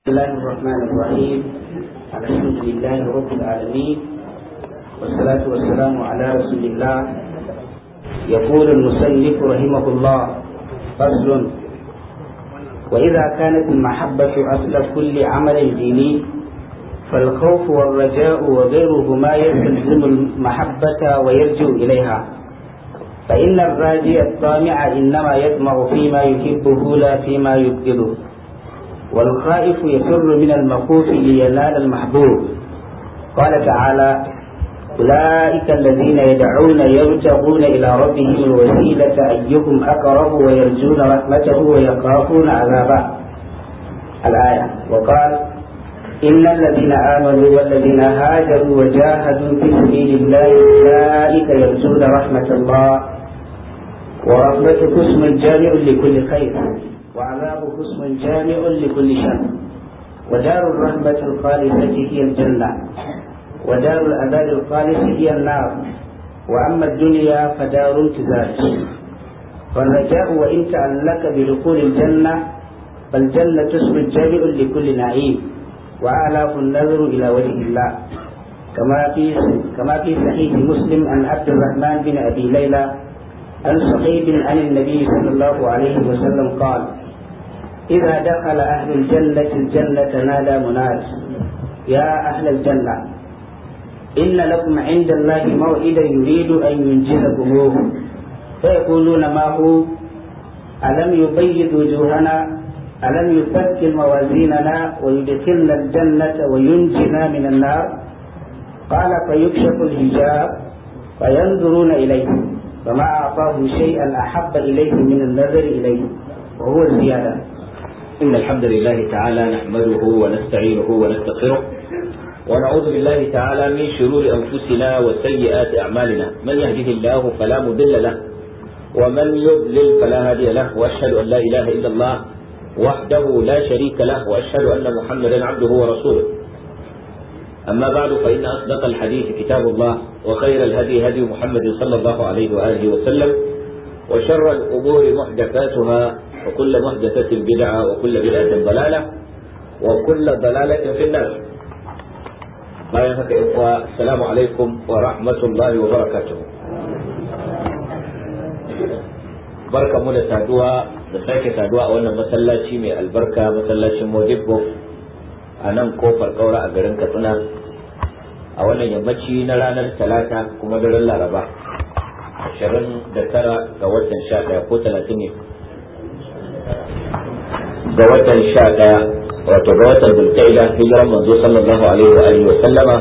بسم الله الرحمن الرحيم. الحمد لله رب العالمين، والصلاة والسلام على رسول الله. يقول المصنف رحمه الله: فصل: وإذا كانت المحبة أصل كل عمل ديني فالخوف والرجاء وغيرهما يستلزم المحبة ويرجع إليها، فإن الراجي الطامع إنما يطمع فيما يحبه لا فيما يبغضه، والخائف يفر من المخوف لينال المحبوب. قال تعالى: أولئك الذين يدعون يبتغون إلى ربهم الوسيلة أيهم أقرب ويرجون رحمته ويخافون عذابه. الآية. وقال: إن الذين آمنوا والذين هاجروا وجاهدوا في سبيل الله أولئك يرجون رحمة الله، ورحمته اسم جامع لكل خير، وعذابه اسم جامع لكل شر، ودار الرحمة الخالصة هي الجنة، ودار العذاب الخالص هي النار، وأما الدنيا فدار امتزاج. فالرجاء وإن تعلق بدخول الجنة فالجنة اسم جامع لكل نعيم، وأعلاه النذر إلى وجه الله، كما في صحيح مسلم عن عبد الرحمن بن أبي ليلى عن صحيح عن النبي صلى الله عليه وسلم قال: إذا دخل أهل الجنة الجنة نادى مناد: يا أهل الجنة، إن لكم عند الله موعدا يريد أن ينجزكموه. فيقولون: ما هو؟ ألم يبيض وجوهنا؟ ألم يثقل موازيننا ويدخلنا الجنة وينجنا من النار؟ قال: فيكشف الحجاب فينظرون إليه، فما أعطاهم شيئا أحب إليه من النظر إليه، وهو الزيادة. إن الحمد لله تعالى نحمده ونستعينه ونستغفره، ونعوذ بالله تعالى من شرور أنفسنا وسيئات أعمالنا. من يهده الله فلا مضل له، ومن يضلل فلا هادي له، وأشهد أن لا إله إلا الله وحده لا شريك له، وأشهد أن محمدا عبده ورسوله. أما بعد، فإن أصدق الحديث كتاب الله، وخير الهدي هدي محمد صلى الله عليه وآله وسلم، وشر الأمور محدثاتها، وكل محدثة بدعة، وكل بدعة ضلالة، وكل ضلالة في النار. السلام عليكم ورحمة الله وبركاته. بركة مولى سادوها بساكة سادوها أولا مسلاتي من البركة، مسلاتي موجبه a nan kofar kaura a garin Katsina a wannan yammaci na ranar Talata kuma daren Laraba 29 ga watan 11 ko 30 ne ga watan 11, wato ga watan Zulqa'ida, hijiran manzo sallallahu alaihi wa alihi wa sallama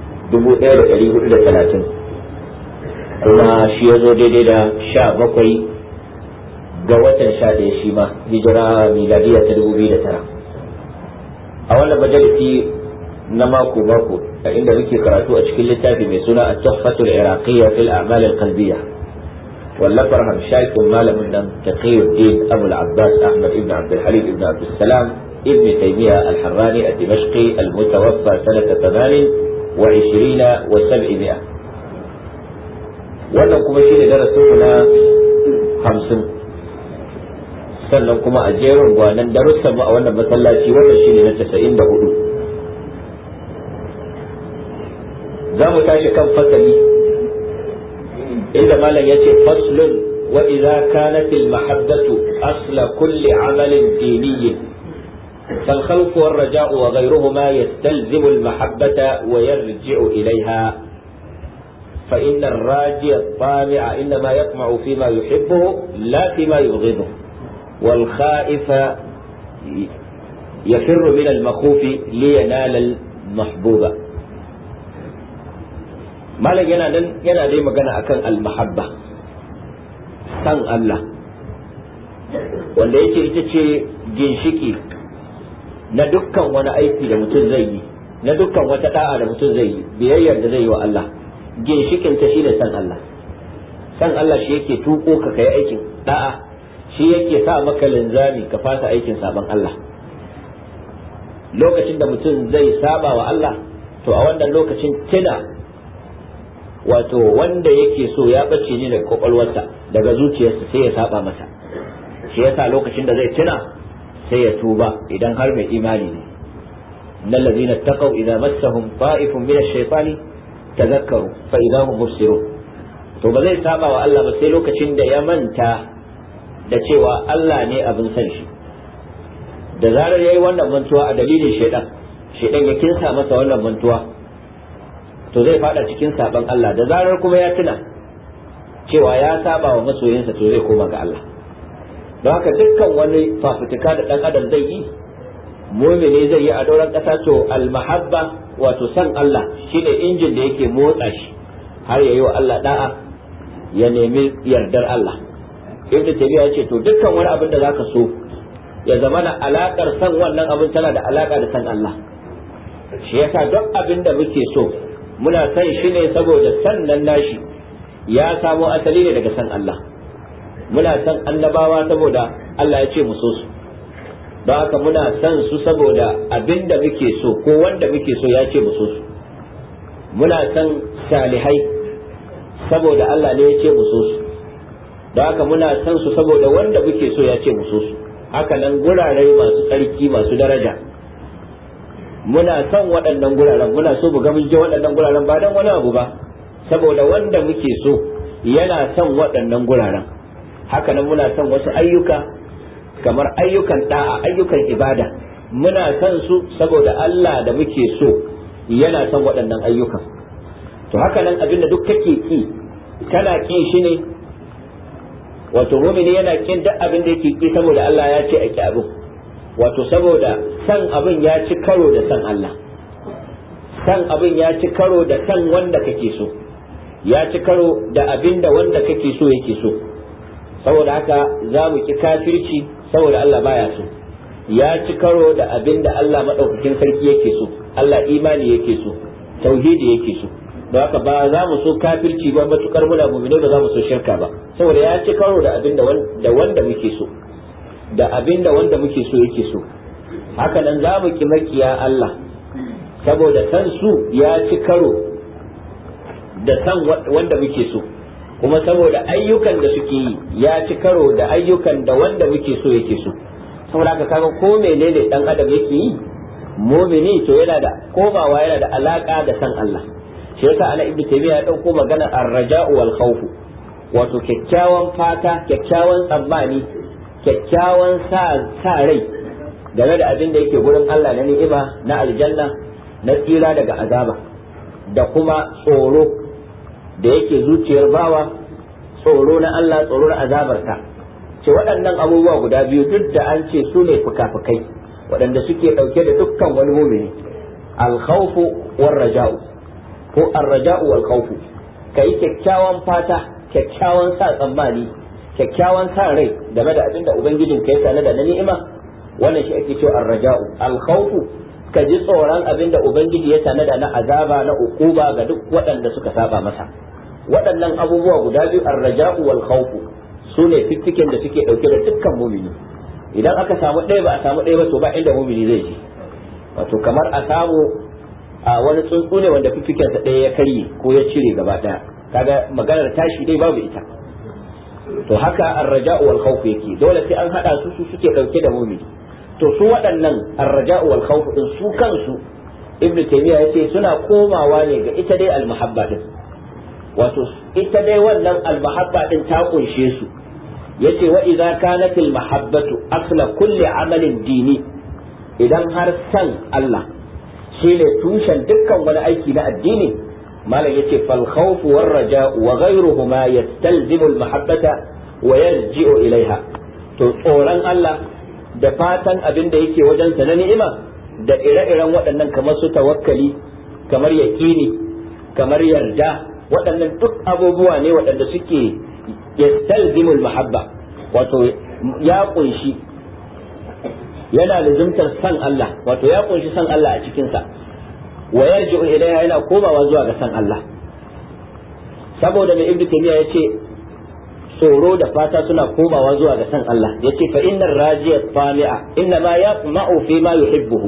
1430, kuma shi yazo daidai da 17 ga watan 11 shi ma hijira miladiya ta 2009. a wannan majalisi na mako a inda muke karatu a cikin littafi mai suna at-tuhfatul iraqiyya fil a'mal al-qalbiyya, wallafar hamshakin malamin nan Taqiyuddin Abu al-Abbas Ahmad ibn Abd al-Halim ibn Abd al-Salam ibn Taymiyyah al-Harrani al-Dimashqi al-mutawaffa sanata 28 wa 700. wannan kuma shine darasin na 50, sannan kuma a jerin gwanan darussan mu a wannan masallaci wannan shine na 94. za mu tashi kan fasali inda malam yace: faslun wa idza kanat al mahabbatu asla kulli amalin diniyyin fal khawf wal raja'u wa ghayruhuma yastalzimu al mahabbata wa yarji'u ilayha, fa inna ar raji'a at-tami'a inma yatma'u fima yuhibbu la fima yubghidu، والخائف يفر من المخوف لينال المحبوب. malam yana dai magana akan al-mahabba, san Allah, wanda yake ita ce ginshiki na dukkan wani aiki da mutum zai yi, na dukkan wata da'a da mutum zai yi, biyayyar da zai yi wa Allah, ginshikin ta shine san Allah. San Allah shi yake tuko ka kai aikin da'a, shi yake sa maka linzami ka fasa aikin saban Allah. Lokacin da mutum zai saba wa Allah, to a wannan lokacin tuna wato wanda yake so ya bace ne daga kwakwalwarsa, daga zuciyarsa, sai ya saba masa. Shi yasa lokacin da zai tuna sai ya tuba idan har mai imani ne. innal ladina taqaw idza massahum ta'ifun min ash-shaytani tadhakkaru fa idza hum mubsirun. to ba zai saba wa Allah ba sai lokacin da ya manta da cewa Allah ne abin san shi. da zarar yayi wannan mantuwa a dalilin shaytan ya kinsa masa wannan mantuwa, to zai fada cikin saban Allah. da zarar kuma ya tuna cewa ya saba wa masoyinsa, to zai koma ga Allah. don haka dukkan wani fafutuka da dan adam zai yi, mu'mini zai yi a doron kasa, to almahabba wato san Allah shine injin da yake motsa shi har yayi wa Allah da'a, ya nemi yardar Allah. Ibn Taymiyyah ya ce to dukkan wani abin da zaka so ya zama na alakar san wannan abin tana da alaka da san Allah. shi yasa duk abin da muke so muna san shi ne saboda san nan nashi ya samo asali ne daga san Allah. muna san annabawa saboda Allah ya ce mu so su, don haka muna san su saboda abin da muke so ko wanda muke so ya ce mu so su. muna san salihai saboda Allah ne ya ce mu so su, don haka muna san su saboda wanda muke so ya ce mu so su. haka nan gurare masu tsarki masu daraja, muna san waɗannan guraren, muna so mu ga mun je waɗannan guraren ba dan wani abu ba, saboda wanda muke so yana son waɗannan guraren. haka nan muna son wasu ayyuka kamar ayyukan da'a, ayyukan ibada, muna son su saboda Allah da muke so yana son waɗannan ayyukan. to haka nan abin da duk kake ki, kana ki shi ne, wato mu'mini yana kin duk abin da yake ki saboda Allah ya ce a ki abin, wato saboda san abin ya ci karo da san Allah, san abin ya ci karo da san wanda kake so, ya ci karo da abin da wanda kake so yake so. saboda haka za mu ki kafirci saboda Allah baya so, ya ci karo da abin da Allah madaukakin sarki yake so, Allah imani yake so, tauhidi yake so. don haka ba za mu so kafirci ba matukar muna mu'mini, ba za mu so shirka ba, saboda ya ci karo da abin da wanda muke so, da abin da wanda muke so yake so. haka nan za mu ki makiya Allah saboda san su ya ci karo da san wanda muke so, kuma saboda ayyukan da suke yi ya ci karo da ayyukan da wanda muke so yake so. saboda haka kaga ko menene dan adam yake yi, mu'mini to yana da komawa, yana da alaka da san Allah. shi yasa ana Ibn Taymiyyah ya dauko magana ar-raja'u wal khawf, wato kyakkyawan fata, kyakkyawan tsammani, kyakkyawan sa rai game da abin da yake gurin Allah na ni'ima, na aljanna, na tsira daga azaba, da kuma tsoro da yake zuciyar bawa, tsoro na Allah, tsoro na azabarsa. ce waɗannan abubuwa guda biyu duk da an ce su ne fuka-fukai waɗanda suke ɗauke da dukkan wani mumini, al-khawfu war raja'u, ko ar-raja'u wal khawfu, kai kyakkyawan fata, kyakkyawan sa tsammani, kyakkyawan sa rai game da abin da ubangijin ka ya sanar da ni'ima, wannan shi ake cewa ar-raja'u. al-khawfu ka ji tsoron abin da ubangiji ya tanada na azaba, na ukuba ga duk waɗanda suka saba masa. waɗannan abubuwa guda biyu, ar-raja'u wal khawfu, su ne fiffiken da suke ɗauke da dukkan mumini. idan aka samu ɗaya ba a samu ɗaya ba, to ba inda mumini zai je. wato kamar a samu a wani tsuntsu ne wanda fiffikensa ɗaya ya karye ko ya cire gaba ɗaya, kaga maganar tashi dai babu ita. to haka ar-raja'u wal khawfu yake, dole sai an hada su suke ɗauke da mumini. to su waɗannan ar-raja'u wal khawfu din su kansu Ibn Taymiyyah yace suna komawa ne ga ita dai al-mahabba din, wato ita dai wannan al-mahabba din ta kunshe su. yace wa idza kanat al-mahabbatu asla kulli amalin dini, idan har san Allah shine tushen dukkan wani aiki na addini, malam yace fal khawfu war raja'u wa ghayruhuma yastalzimu al-mahabbata wa yarji'u ilaiha. to tsoron Allah da fatan abin da yake wajen sa na ni'ima da ire-iren waɗannan kamar su tawakkali, kamar yaqini, kamar yarda, waɗannan duk abubuwa ne waɗanda suke yastalzimul mahabba, wato ya kunshi, yana lazimtar san Allah, wato ya kunshi san Allah a cikin sa, wa yarji'u ilaiha, yana komawa zuwa ga san Allah. saboda mai Ibn Taymiyyah yace tsoro da fata suna komawa zuwa ga san Allah. yace fa innar rajiya tami'a inna ma yaqma'u fi ma yuhibbuhu,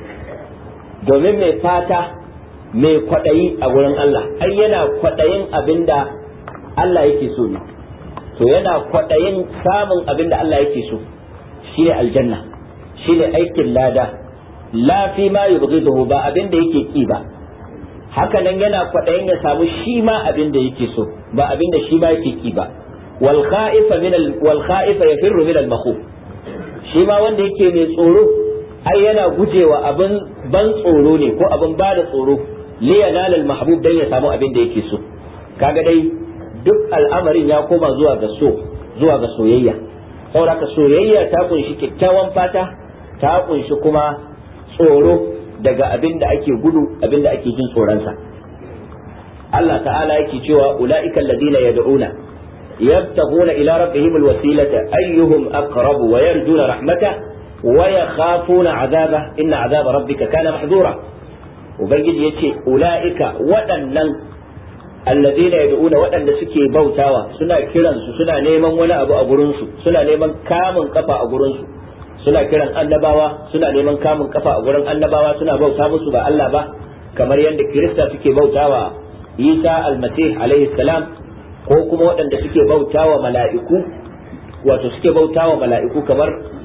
domin mai fata, mai kwadayi a gurin Allah, ai yana kwadayin abinda Allah yake so ne, to yana kwadayin samun abinda Allah yake so, shine aljanna, shine aikin lada, la fi ma yubghiduhu ba abin da yake ki ba, haka nan yana kwaɗayin ya samu shi ma abin da yake so ba abin da shi ma yake ki ba. wal kha'ifa yafirru min al makhuf, shi ma wanda yake mai tsoro ai yana gujewa abin ban tsoro ne ko abin ba da tsoro, li yanal al mahbub dan ya samu abin da yake so. kaga dai duk al'amarin ya koma zuwa ga soyayya. saboda soyayya ta kunshi kyakkyawan fata, ta kunshi kuma tsoro daga abin da ake gudu, abin da ake jin tsoronsa. Allah ta'ala yake cewa ula'ikal ladina yad'una yabtaghuna ila rabbihim alwasilata ayyuhum aqrabu wa yarjuna rahmata wa yakhafuna 'adaba inna 'adaba rabbika kana mahdura. ubangiji yace ula'ika waɗannan alladina yad'una waɗanda suke bautawa, suna kiransu, suna neman wani abu a gurinsu, suna neman kamun kafa a gurinsu, suna kiran annabawa, suna neman kamun kafa a gurin annabawa, suna bauta musu ba Allah ba, kamar yadda Kirista suke bautawa Isa almasih alaihi salam, ko kuma waɗanda suke bautawa mala'iku, wato suke bautawa mala'iku kamar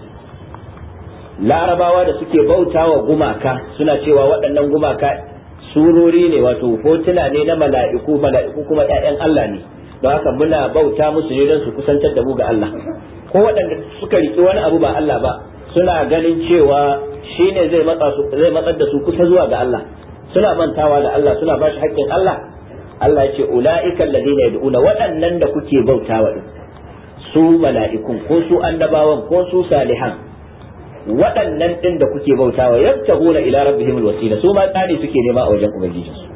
Larabawa da suke bautawa gumaka, suna cewa waɗannan gumaka surori ne, wato hotuna ne na mala'iku, mala'iku kuma ƴaƴan Allah ne, don haka muna bauta musu ne don su kusantar da mu ga Allah. Ko waɗanda suka riƙi wani abu ba Allah ba, suna ganin cewa shine zai matsar da su kusa zuwa ga Allah, suna mantawa da Allah, suna bashi haƙƙin Allah. Allah ya ce ula'ika alladhina yad'una, waɗannan da kuke bautawa din, su mala'ikun ko su annabawan ko su salihan, waɗannan din da kuke bautawa yabtaguna ila rabbihim alwasila, su ma tsani suke nema a wajen ubangijinsu.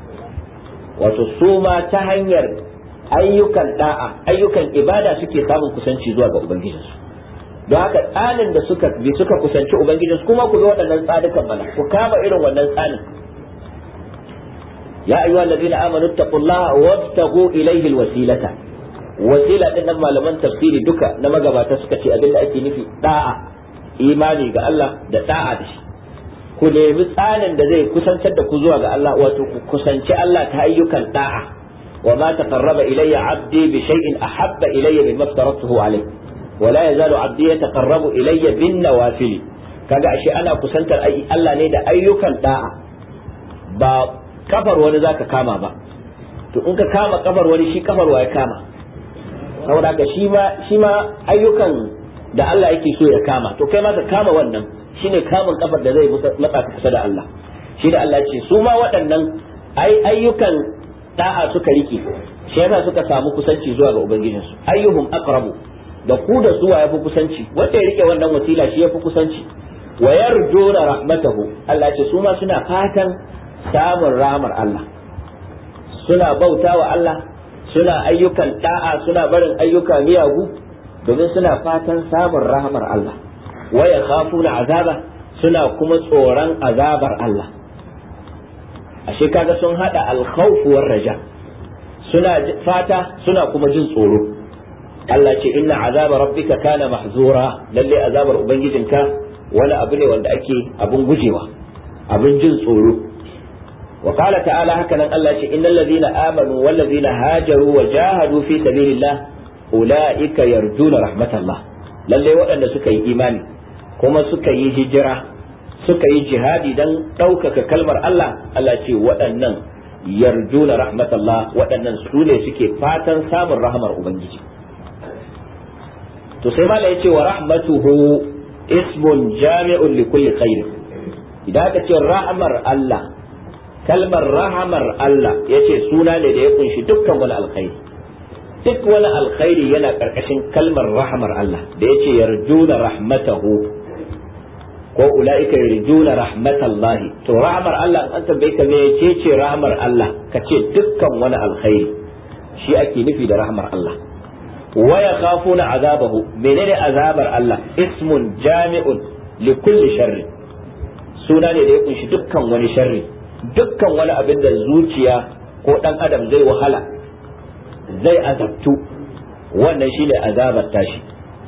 wato su ma ta hanyar ayyukan da'a, ayyukan ibada suke samun kusanci zuwa ga ubangijinsu. don haka tsanin da suka kusanci ubangijinsu, kuma ku bi waɗannan tsadukan mana, ku kama irin wannan tsanin. ya ayyuha allazina amanu taqullaha wabtaghu ilayhi alwasilata. wasila din nan malaman tafsiri duka na magabata suka ce abinda ake nufi da'a, imani ga Allah da da'a da shi. ku nemi tsanin da zai kusantar da ku zuwa ga Allah, wato ku kusanci Allah ta ayyukan da'a. wa ma taqarraba ilayya 'abdi bi shay'in ahabba ilayya mimma aftaratuhu alayhi wa la yazalu 'abdi yataqarrabu ilayya bin nawafil. kaga ashe ana kusantar Allah ne da ayyukan da'a, ba kafar wani zaka kama ba. to in ka kama kafar wani, shi kafar wa ya kama? saboda ka shi ma ayyukan da Allah yake so ya kama, to kai ma ka kama wannan, shine kamun kafar da zai matsa ka kusa da Allah. shi da Allah ce su ma waɗannan ayyukan da'a suka rike, shi yasa suka samu kusanci zuwa ga ubangijinsu. ayyuhum aqrabu, da ku da su ya fi kusanci, wanda ya rike wannan wasila shi ya fi kusanci. wa yarjuna rahmatahu, Allah ce su ma suna fatan samun rahmar Allah, suna bautawa Allah, suna ayyukan da'a, suna barin ayyuka miyagu domin suna fatan samun rahmar Allah. wa yakhafuna azaba, suna kuma tsoron azabar Allah. ashe kaga sun hada al-khawf war raja, suna fata suna kuma jin tsoro. Allah ce inna azaba rabbika kana mahzura, lalle azabar ubangijinka wani abu ne wanda ake abun gujewa, abun jin tsoro. wa qala ta'ala, haka nan Allah ce innal ladina amanu wal ladina hajaru wa jahadu fi sabilillah ulaika yarjuna rahmatallah, lalle waɗanda suka yi imani kuma suka yi hijira, suka yi jihadi dan ɗaukaka kalmar Allah, Allah ce waɗannan yarjuna rahmatallah, waɗannan su ne suke fatan samun rahmar ubangiji. to sai mala yace wa rahmatuhu ismun jami'un li kulli khair. idan aka ce rahmar Allah, kalmar rahmar Allah yace suna ne da ya kunshi dukkan wani alkhairi. duk wani alkhairi yana karkashin kalmar rahmar Allah da yace yarjuna rahmatahu ko ulaika yarjuna rahmatallahi. to rahmar Allah an tambaye ka me yace rahmar Allah, kace dukkan wani alkhairi shi ake nufi da rahmar Allah. wa yakhafuna azabahu, menene azabar Allah? ismun jami'un li kulli sharri, suna ne da ya kunshi dukkan wani sharri, dukkan wani abin da zuciya ko dan adam zai wahala, zai azabtu, wannan shine azabar tashi.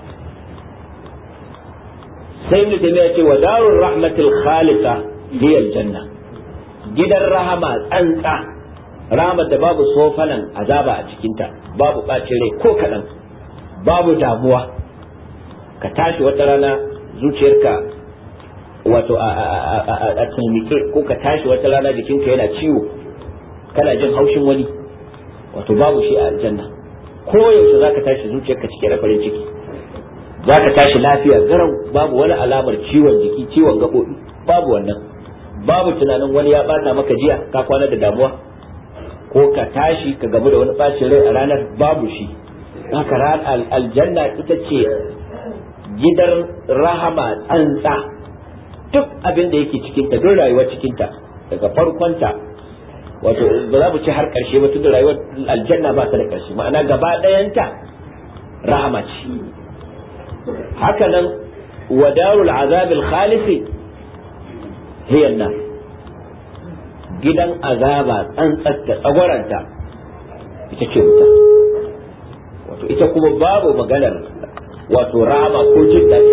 sai ibn taymiya ce wa darur rahmatil khalisa hiya aljanna, gidan rahama tsantsa, rahama da babu sofanan azaba a cikinta, babu bacin rai ko kadan, babu damuwa. ka tashi wata rana zuciyarka wato a tsunike ko ka tashi wata rana jikinka yana ciwo kana jin haushin wani, wato babu shi a aljanna. ko yaushe zaka tashi zuciyarka cike da farin ciki, zaka tashi lafiya garau, babu wani alamar ciwon jiki, ciwon gaɓoɓi, babu wannan. babu tunanin wani ya bata maka jiya ka kwana da damuwa, ko ka tashi ka gamu da wani bacin rai a ranar, babu shi. haka aljanna ita ce gidan rahama tsantsa. duk abin da yake cikinta, duk rayuwar cikinta daga farkonta, wato ba za mu ci har karshe ba, tun da rayuwar aljanna ba ta da karshe, ma'ana gaba ɗayanta rahama ce. haka nan wa darul azabil khalisi hiya an-nar, gidan azaba tsantsar da tsagwaranta ita ce wuta. wato ita kuma babu maganar wato rahama ko jin daɗi,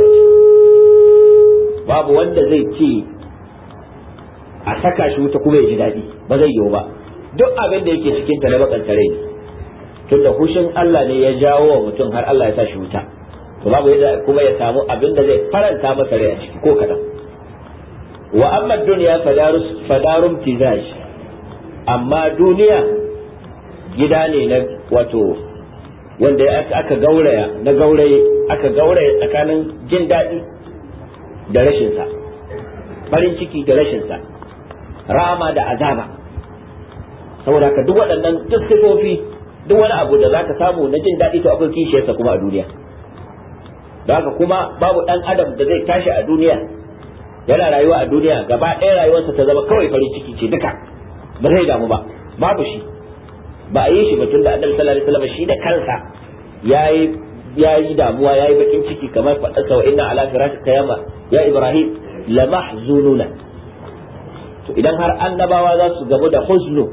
babu wanda zai ce a saka shi wuta kuma ya ji daɗi, ba zai yiwu ba. duk abin da yake cikin ta na bakanta rai ne, tunda hushin Allah ne ya jawo wa mutum har Allah ya sa shi wuta, to babu yadda kuma ya samu abin da zai faranta masa rai a ciki ko kadan. wa amma duniya fadarum tizaj, amma duniya gida ne na wato wanda aka gauraya tsakanin jin daɗi da rashinsa, farin ciki da rashinsa, rama da azaba. saboda haka duk waɗannan duk sifofi, duk wani abu da zaka samu na jin daɗi to akwai kishiyarsa kuma a duniya. da haka kuma babu ɗan adam da zai tashi a duniya yana rayuwa a duniya gaba ɗaya rayuwarsa ta zama kawai farin ciki ce duka, ba zai damu ba, babu shi, ba a yi shi ba. tunda annabi sallallahu alaihi wasallam shi da kansa yayi damuwa, yayi bakin ciki, kamar faɗarsa wa inna ala firashika ya Ibrahim la mahzununa. to idan har annabawa za su gamu da huznu,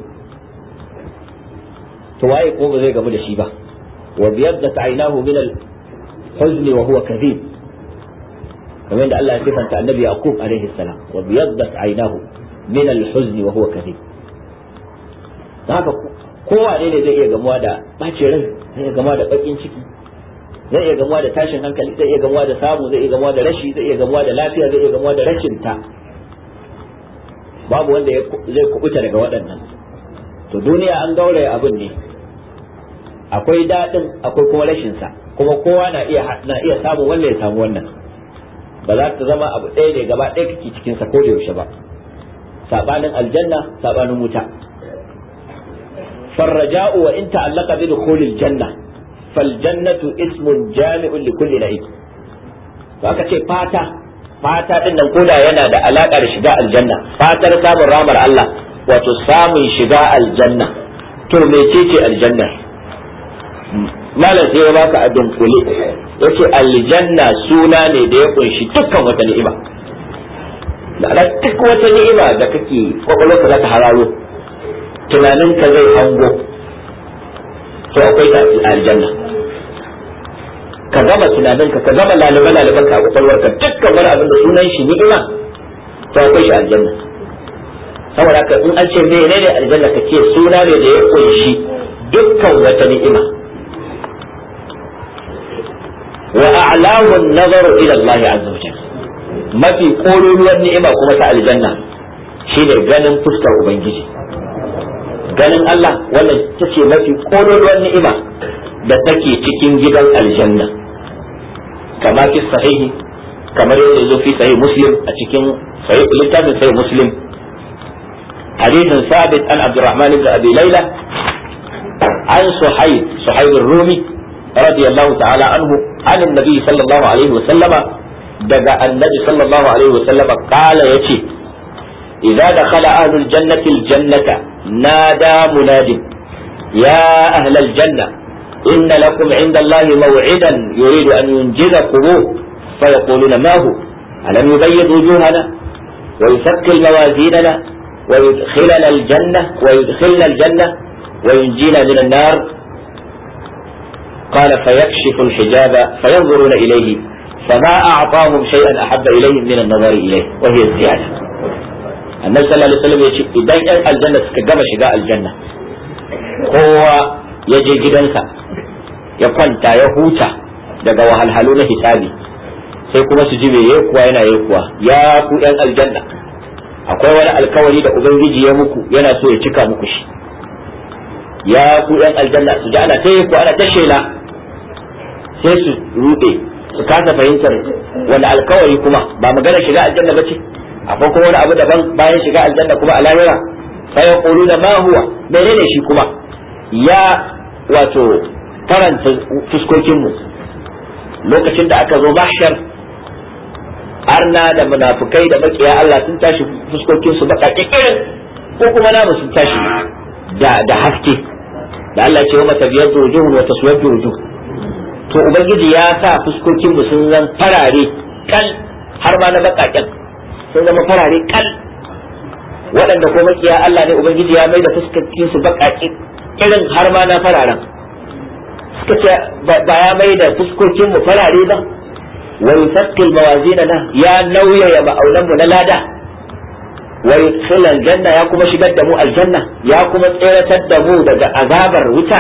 to waye ko ba zai gamu da shi ba. wa biyaddat aynahu min al-huzn wa huwa kadhib, kamar da Allah ya sifanta annabi Yaqub alaihi salam, wa biyaddat aynahu min al-huzn wa huwa kadhib. haka kowa ne zai iya gamuwa da bacin rai, zai iya gamuwa da bakin ciki, zai iya gamuwa da tashin hankali, zai iya gamuwa da samu, zai iya gamuwa da rashi, zai iya gamuwa da lafiya, zai iya gamuwa da rashin ta. babu wanda zai kubuta daga waɗannan. to duniya an gauraya abin ne, akwai daɗin akwai kuma rashin sa, kuma kowa na iya samun wanda ya samu wannan. ba za ta zama abu ɗaya ne gaba ɗaya kake cikin sa ko da yaushe ba. sabanin aljanna, sabanin wuta. فالرجاء وإن تعلق بدخول الجنة فالجنة اسم جامع لكل نعيم. فأكا شيء fata din nan koda yana da alaka da shiga aljanna, fatar samun ramar Allah, wato samun shiga aljanna. to mecece aljanna? malam sai ya baka a dunkule, yace aljanna suna ne da ya kunshi dukkan wata ni'ima. da duk wata ni'ima da kake kwakwalwarka za ta hararo, tunaninka zai hango, to akwai ta aljanna. ka gama tunaninka, ka gama laliban ka a kwakwalwarka, dukkan wani abin da sunan shi ni'ima, to akwai shi aljanna. saboda haka in an ce menene aljanna, ka ce suna ne da ya kunshi dukkan wata ni'ima. wa a'lamu an-nazaru ila Allah azza wa jalla, mafi kololuwar ni'ima kuma ta aljanna shine ganin fuskar ubangiji. ganin Allah wannan tace mafi kololuwar ni'ima da take cikin gidan aljanna. kama fi sahihi, kamar yadda zo fi sahih muslim, a cikin littafin sahih muslim, hadithin sabit an abdurrahman ibn abi layla an suhayb ar-rumi radiyallahu ta'ala anhu an annabi sallallahu alaihi wa sallama, daga annabi sallallahu alaihi wa sallama kala yace idza dakhala ahlul jannati al-jannata nada munadin ya ahlal janna إن لكم عند الله موعدا يريد أن ينجزكم فيقولون ما هو ألم يبيض وجوهنا ويثقل موازيننا ويدخلنا الجنة وينجينا من النار. قال فيكشف الحجاب فينظرون إليه فما أعطاهم شيئا أحب إليهم من النظر إليه وهي الزيادة. النبي صلى الله عليه وسلم يقول إذا الجنة كما شقاء الجنة هو يجي gidansa ya kwanta ya huta daga wahalhalu na hisabi, sai kuma su ji me yekuwa yana yekuwa. Ya ku yan aljanna, akwai wani alkawari da ubangiji ya muku yana so ya cika muku shi. Ya ku yan aljanna, su ji ana ta yekuwa ana ta shela, sai su rude su kasa fahimtar wani alkawari kuma ba magana shiga aljanna bace, akwai kuma wani abu daban bayan shiga aljanna kuma a lahira. Fa yaquluna ma huwa, menene shi kuma? Ya wato faranta fuskokin mu lokacin da aka zo mahshar, arna da munafukai da makiya Allah sun tashi fuskokin su baka kikirin, ko kuma namu sun tashi da haske da Allah ce wa matabiyatu wujuhun wa taswaddu wujuh. To ubangiji ya sa fuskokin mu sun zan farare kal, har ma na bakaken sun zama farare kal. Waɗanda ko makiya Allah ne ubangiji ya mai da fuskokin su bakake irin har ma na fararen. Suka ce ba ya mai da fuskokin mu farare ba, wa yusaqqil mawazinana, ya nauyaya ma'aunan mu na lada, wa yudkhil aljanna, ya kuma shigar da mu aljanna, ya kuma tseratar da mu daga azabar wuta.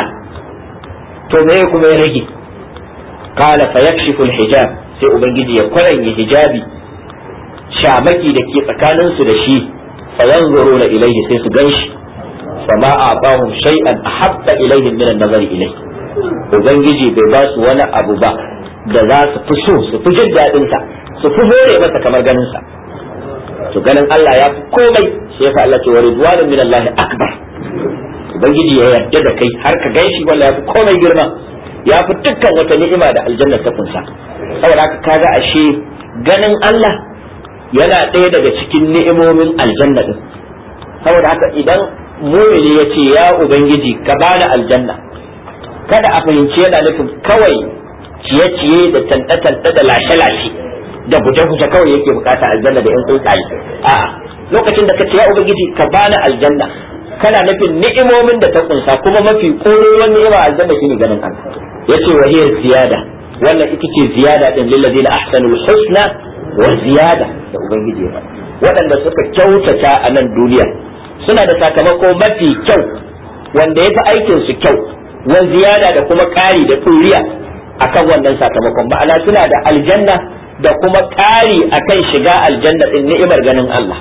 To me kuma ya rage? Qala fa yakshifu alhijab, sai ubangiji ya kwaranye hijabi, shamaki da ke tsakanin su da shi, fa yanzuruna ilayhi, sai su ganshi. Fama a'tahum shay'an ahabba ilayhim min an-nazari ilayhi, ubangiji bai ba su wani abu ba da za su fi so, su fi jin daɗin sa, su fi hore masa kamar ganin sa. To ganin Allah ya fi komai, sai yasa Allah ce wa ridwanun min Allah akbar. Ubangiji ya yarda da kai har ka ganshi, wallahi ya fi komai girma, ya fi dukkan wata ni'ima da aljanna ta kunsa. Saboda haka kaga ashe ganin Allah yana ɗaya daga cikin ni'imomin aljanna din. Saboda haka idan mu'mini ya ce ya ubangiji ka bani aljanna, kada a fahimci yana nufin kawai ciye-ciye da tanɗe-tanɗe da lashe-lashe da guje-guje kawai yake bukata aljanna da yan tsuntsaye. A'a, lokacin da ka ce ya ubangiji ka bani aljanna, kana nufin ni'imomin da ta kunsa, kuma mafi ƙoruwan ni'ima aljanna shine ganin Allah. Yace wa hiya ziyada, wannan ita ce ziyada din lil ladina ahsanul husna wa ziyada da ubangiji ya. Waɗanda suka kyautata a nan duniya suna da sakamako mafi kyau wanda yafi aikin su kyau, wa ziyada da kuma ƙari da ɗuriya akan wannan sakamakon. Ma'ana suna da aljanna da kuma ƙari akan shiga aljanna din ni'imar ganin Allah.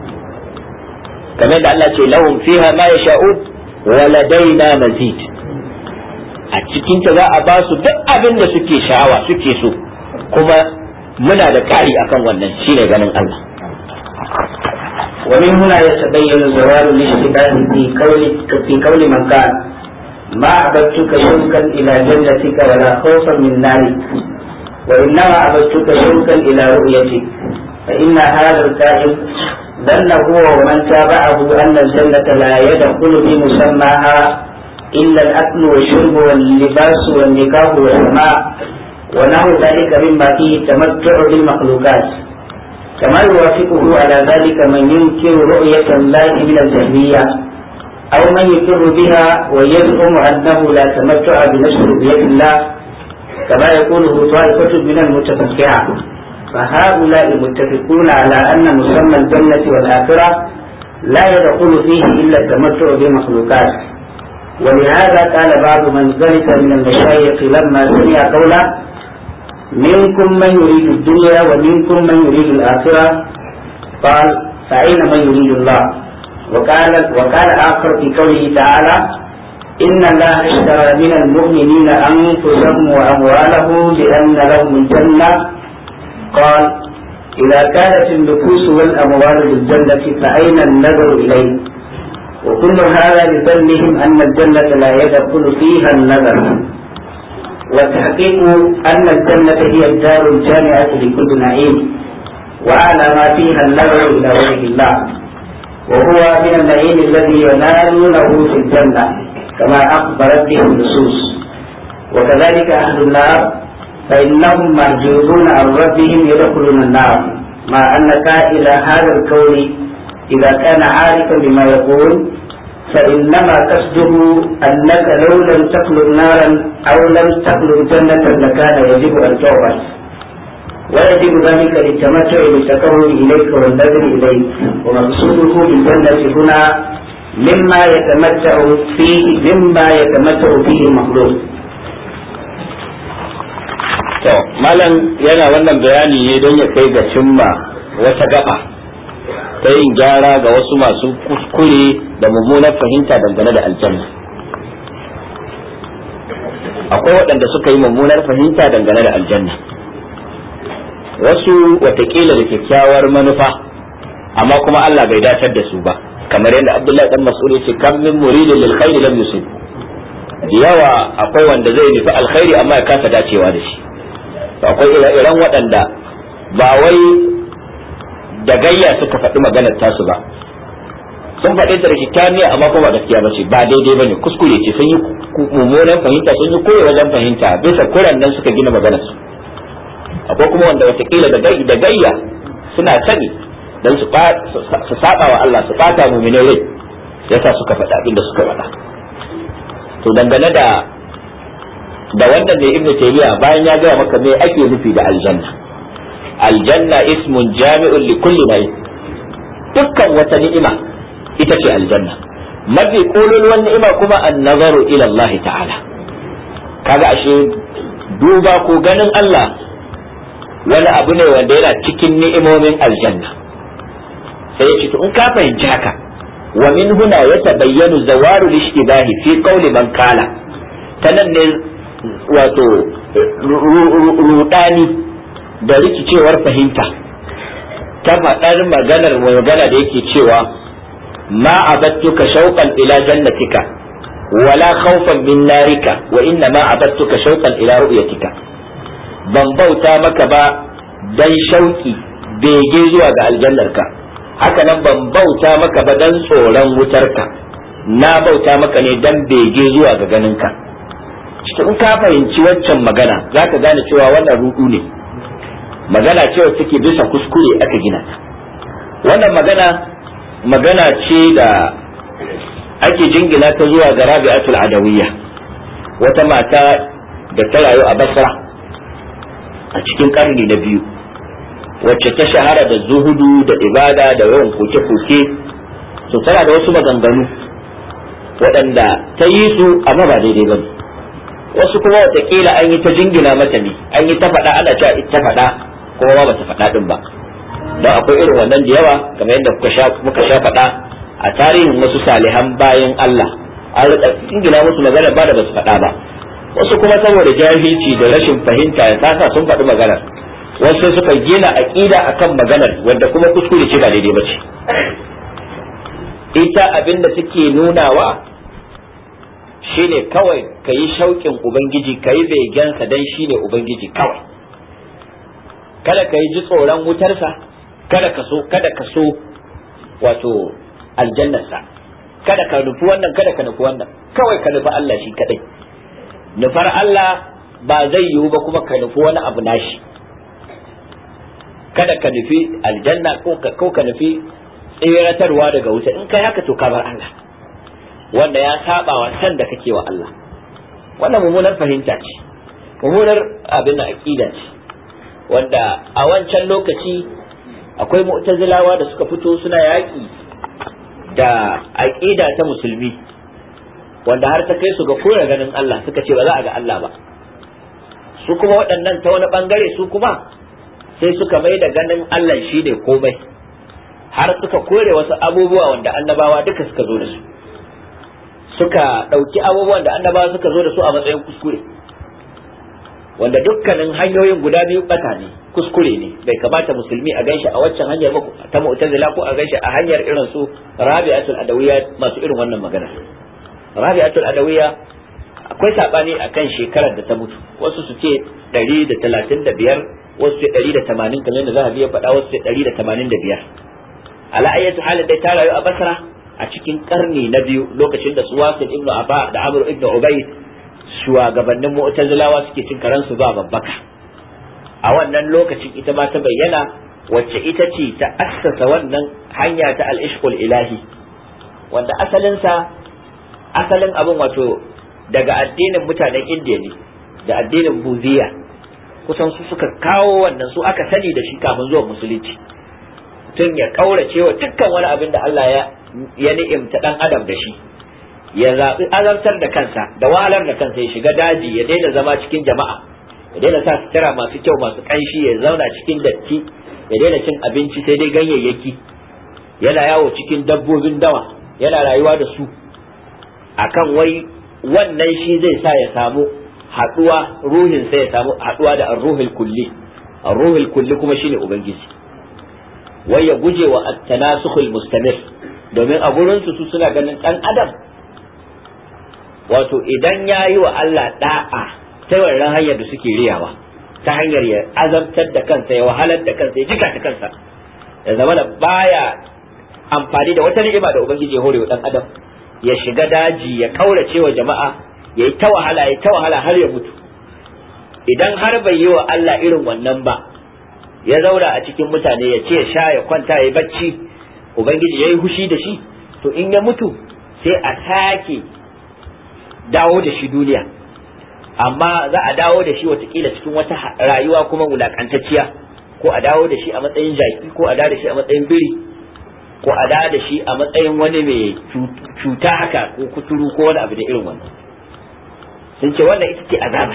Kamar da Allah ce lahum fiha ma yasha'un wa ladaina mazid, a cikin ta za a ba su duk abin da suke sha'awa suke so, kuma muna da ƙari akan wannan shine ganin Allah. ومن هنا يتبين زوال الاشتباه في قول من قال ما عبدتك شوقا إلى جنتك ولا خوفا من نارك، وإنما عبدتك شوقا إلى رؤيتك. فإن هذا الكافر ظن هو ومن تابعه أن الجنة لا يدخل في مسماها إلا الأكل والشرب واللباس والنكاح والسماع ونحو ذلك مما فيه التمتع بالمخلوقات، كما يوافقه على ذلك من ينكر رؤية الله من الجهمية، أو من يقر بها ويزعم أنه لا تمتع بنفس رؤية الله، كما يقوله طائفة من المتفكعة. فهؤلاء متفقون على أن مسمى الجنة والآخرة لا يدخل فيه إلا التمتع بالمخلوقات. ولهذا قال بعض من ذلك من المشايخ لما سمع قوله منكم من يريد الدنيا ومنكم من يريد الآخرة قال فأين من يريد الله؟ وقال آخر في قوله تعالى إن الله اشترى من المؤمنين أنفسهم وأموالهم بأن لهم الجنة قال إذا كانت النفوس والأموال بالجنة فأين النظر إليه؟ وكل هذا لظنهم أن الجنة لا يدخل فيها النظر، والتحقيق أن الجنة هي الدار الجامعة لكل نعيم، وأعلى ما فيها النظر إلى وجه الله، وهو من النعيم الذي ينالونه في الجنة كما أخبرت به النصوص. وكذلك أهل النار فإنهم محجوبون عن ربهم يدخلون النار، مع أن قائل هذا القول إذا كان عارفا بما يقول فإنما قصده أنك لو لم تخلق نارا أو لم تخلق جنة لكان يجب أن تعبد، ويجب ذلك للتمتع بالتقرب إليك والنذر إليك. ومقصوده بالجنة هنا مما يتمتع فيه المخلوق. to malam yana wannan bayani ne don ya kai ga cimma wata gaba ta yin gyara ga wasu masu kuskure da mummunar fahimta dangane da aljanna. Akwai waɗanda suka yi mummunar fahimta dangane da aljanna, wasu watakila da kyakkyawar manufa, amma kuma Allah bai dacar da su ba, kamar yadda Abdullahi dan Mas'ud ya ce kam min muridin lil khairi lam yusib. Yawa akwai wanda zai nufi alkhairi amma ya kasa dacewa da shi. Akwai ire-iren waɗanda ba wai da gayya suka faɗi maganar tasu ba, sun faɗi da rikitaniya amma kuma gaskiya ba ce, ba daidai bane, kuskure ce, sun yi mummunan fahimta, sun yi koyo wajen fahimta, bisa kuran nan suka gina maganar su. Akwai kuma wanda watakila da gayya suna sani dan su saba wa Allah, su fata mu'minin rai, yasa suka faɗa abin da suka faɗa. To dangane da wannan ne Ibn Taymiyyah bayan ya gaya maka me ake nufi da aljanna. Aljanna ismun jami'un li kulli na'im, dukkan wata ni'ima ita ce aljanna. Mafi kololuwan ni'ima kuma an-nazaru ila Allah ta'ala. Kaga ashe duba ko ganin Allah wani abu ne wanda yana cikin ni'imomin aljanna. Sai ya ce to in ka fahimci haka, wa min huna yatabayyanu zawaru al-ishtibahi fi qawli man kala, tanan ne wato rudani da rikicewar fahimta ta faɗar magana da yake cewa ma abattuka shauqan ila jannatika wala khawfan min narika wa inna ma abattuka shauqan ila ru'yatika. Ban bauta maka ba dan shauki bege zuwa ga aljannarka, haka nan ban bauta maka ba dan tsoron wutarka, na bauta maka ne dan bege zuwa ga ganinka. In ka fahimci waccan magana za ka gane cewa wannan rudu ne, magana cewa take bisa kuskure aka gina ta. Wannan magana ce da ake jingina ta zuwa ga Rabi'atul Adawiyya, wata mata da ta rayu a Basra a cikin karni na biyu, wacce ta shahara da zuhudu da ibada da yawan koke-koke. So tana da wasu maganganu waɗanda ta yi su amma ba daidai ba ne, wasu kuma watakila an yi ta jingina mata ne, an yi ta faɗa, ana cewa ita faɗa kuma ba ta faɗa ɗin ba. Don akwai irin wannan da yawa, kamar yadda muka sha faɗa a tarihin wasu salihan bayan Allah, an rika jingina musu magana ba da ba su faɗa ba. Wasu kuma saboda jahilci da rashin fahimta ya sasa sun faɗi maganar, wasu suka gina aqida akan maganar wanda kuma kuskure ce, ba daidai ba ce. Ita abin da take nunawa shine kawai ka yi shauƙin Ubangiji, ka yi begensa dan shine Ubangiji kawai, kada ka yi ji tsoron wutarsa, kada ka so wato aljannarsa, kada ka nufi wannan, kada ka nufi wannan, kawai ka nufi Allah shi kadai. Nufar Allah ba zai yiwu ba kuma ka nufi wani abu nashi, kada ka nufi aljanna ko ka nufi tsiratarwa daga wuta. In kai haka to ka bar Allah, wanda ya saba wa san da kake wa Allah. Wannan mummunar fahimta ce, mummunar abin aqida ce, wanda a wancan lokaci akwai mu'tazilawa da suka fito suna yaki da aqida ta musulmi, wanda har ta kai su ga kore ganin Allah, suka ce ba za a ga Allah ba. Su kuma waɗannan ta wani bangare su kuma sai suka mai da ganin Allah shine komai, har suka kore wasu abubuwa wanda annabawa duka suka zo da su, suka ɗauki abubuwan da annabawa suka zo da su a matsayin kuskure, wanda dukkanin hanyoyin guda biyu bata ne, kuskure ne. Bai kamata musulmi a ganshi a waccan hanyar ta mu'tazila ko a ganshi a hanyar irin su Rabi'atul Adawiyya masu irin wannan magana. Rabi'atul Adawiyya akwai sabani akan shekarar da ta mutu, wasu su ce 135, wasu ce 180 kamar yadda Zahabi ya faɗa, wasu ce 185. Ala ayyatu halin dai ta rayu a Basra a cikin karni na biyu, lokacin da Suwasil ibn Aba da Amr ibn Ubayd shugabannin mu'tazilawa suke cin karansu ba babbaka. A wannan lokacin ita ma ta bayyana, wacce ita ce ta assasa wannan hanya ta al-ishqul ilahi, wanda asalin abin wato daga addinin mutanen Indiya ne, da addinin Buziya, kusan su suka kawo wannan, su aka sani da shi kafin zuwa musulunci. Tun ya kaurace wa dukkan wani abin da Allah ya ni'imta dan adam da shi, ya zaɓi azartar da kansa da wahalar da kansa, ya shiga daji, ya daina zama cikin jama'a, ya daina sa sutura masu kyau masu kanshi, ya zauna cikin datti, ya daina cin abinci sai dai ganyayyaki, yana yawo cikin dabbobin dawa yana rayuwa da su, akan wai wannan shi zai sa ya samu haduwa, ruhin sai ya samu haduwa da ar-ruhul kulli. Ar-ruhul kulli kuma shine ubangiji. Wai ya guje wa at-tanasukhul mustamir, domin a gurin su suna ganin dan adam wato idan yayi wa Allah da'a ta wannan hanyar da suke riyawa, ta hanyar ya azabtar da kansa, ya wahalar da kansa, ya jika ta kansa, ya zama da baya amfani da wata ni'ima da ubangiji ya hore wa dan adam, ya shiga daji ya kaurace wa jama'a, ya yi ta wahala har ya mutu. Idan har bai yi wa Allah irin wannan ba, ya zauna a cikin mutane ya ce sha ya kwanta ya bacci, ubangiji ya yi hushi da shi, to in ya mutu sai a sake dawo da shi duniya, amma za a dawo da shi watakila cikin wata rayuwa kuma wulakantacciya, ko a dawo da shi a matsayin jaki, ko a dawo da shi a matsayin biri, ko a dawo da shi a matsayin wani mai cuta haka, ko kuturu, ko wani abu da irin wannan. Sun ce wannan ita ce azaba,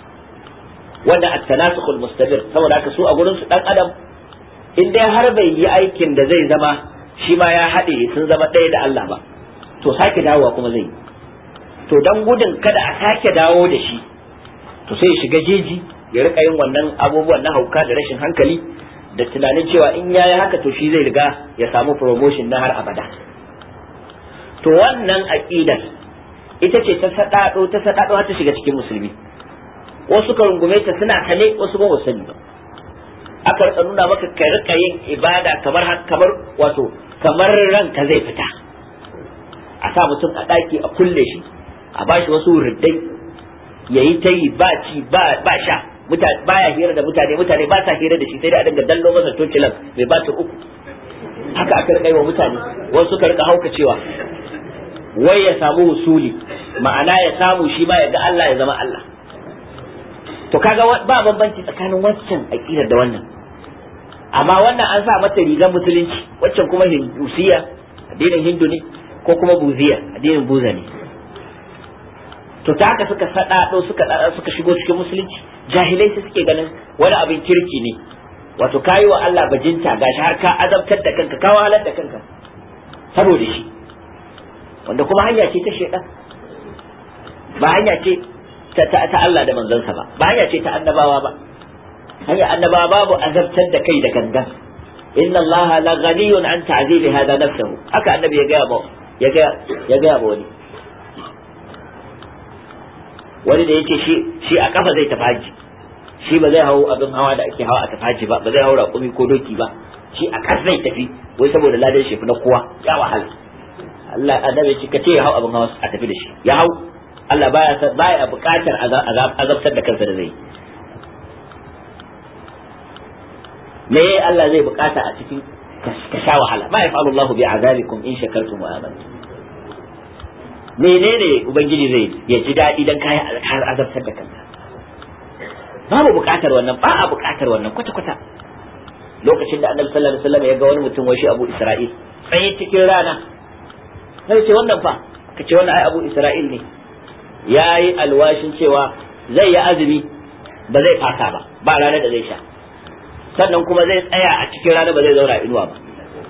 wannan at-tanasukhul mustabir. Saboda haka su a gurin su dan adam in dai har bai yi aikin da zai zama shi ma ya haɗe sun zama ɗaya da Allah ba, to sake dawowa kuma zai yi. To dan gudun kada a sake dawo da shi, to sai ya shiga jeji ya rika yin wannan abubuwan na hauka da rashin hankali, da tunanin cewa in yayi haka to shi zai riga ya samu promotion na har abada. To wannan aqidar ita ce ta sadado har ta shiga cikin musulmi. Wasu ka rungume ta suna kale, wasu ba su sani ba. Aka rika nuna maka kai rika yin ibada kamar ranka zai fita. A sa mutum a daki a kulle shi, a bashi wasu riddai, yayi ta yi ba ci ba sha, baya hira da mutane ba sa hira da shi, sai da a dinga dallo masa tocilan mai batir uku. Haka aka rika yi wa mutane. Wasu ka rika hauka cewa wai ya samu usuli, ma'ana ya samu shi ma ya ga Allah, ya zama Allah. To kaga ba bambanci tsakanin waccan aqidar da wannan, amma wannan an sa mata rigar musulunci, waccan kuma hindusiya, addinin hindu ne, ko kuma buziya, addinin buza ne. To ta haka suka sadado suka shigo cikin musulunci. Jahilai su suke ganin wani abin kirki ne, wato kayi wa Allah bajinta, gashi har ka azabtar da kanka, ka wahalar da kanka saboda shi, wanda kuma hanya ce ta shedan, ba hanya ce ta Allah da manzansa ba hanya ce ta annabawa ba. Hanya annabawa babu azabtar da kai da gangan. Inna Allah la ghaniyun an ta'zibi hada nafsuhu, haka annabi ya ga wani da yake shi a kafa zai tafi haji, shi ba zai hau abin hawa da ake hawa a tafi haji ba zai hau raƙumi ko doki ba, shi a kas zai tafi, wai saboda ladan shi na kowa ya wahala. Allah annabi ce kace ya hau abin hawa a tafi da shi, ya hau. Allah baya buƙatar azabtar da kansa da zai. Me Allah zai buƙata a cikin ka sha wahala? Ma yaf'alu Allahu bi azabikum in shakartum wa amantum. Menene ubangiji zai ya ji daɗi dan kai azabtar da kanka? Babu buƙatar wannan, ba a buƙatar wannan kwata-kwata. Lokacin da Annabi sallallahu alaihi wasallam ya ga wani mutum wai shi Abu Isra'il tsaye cikin rana, sai ce wannan fa, kace wannan ai Abu Isra'il ne, yayi alwashin cewa zai yi azumi ba zai fasa ba ranar da zai sha, sannan kuma zai tsaya a cikin rana ba zai zauna inuwa ba.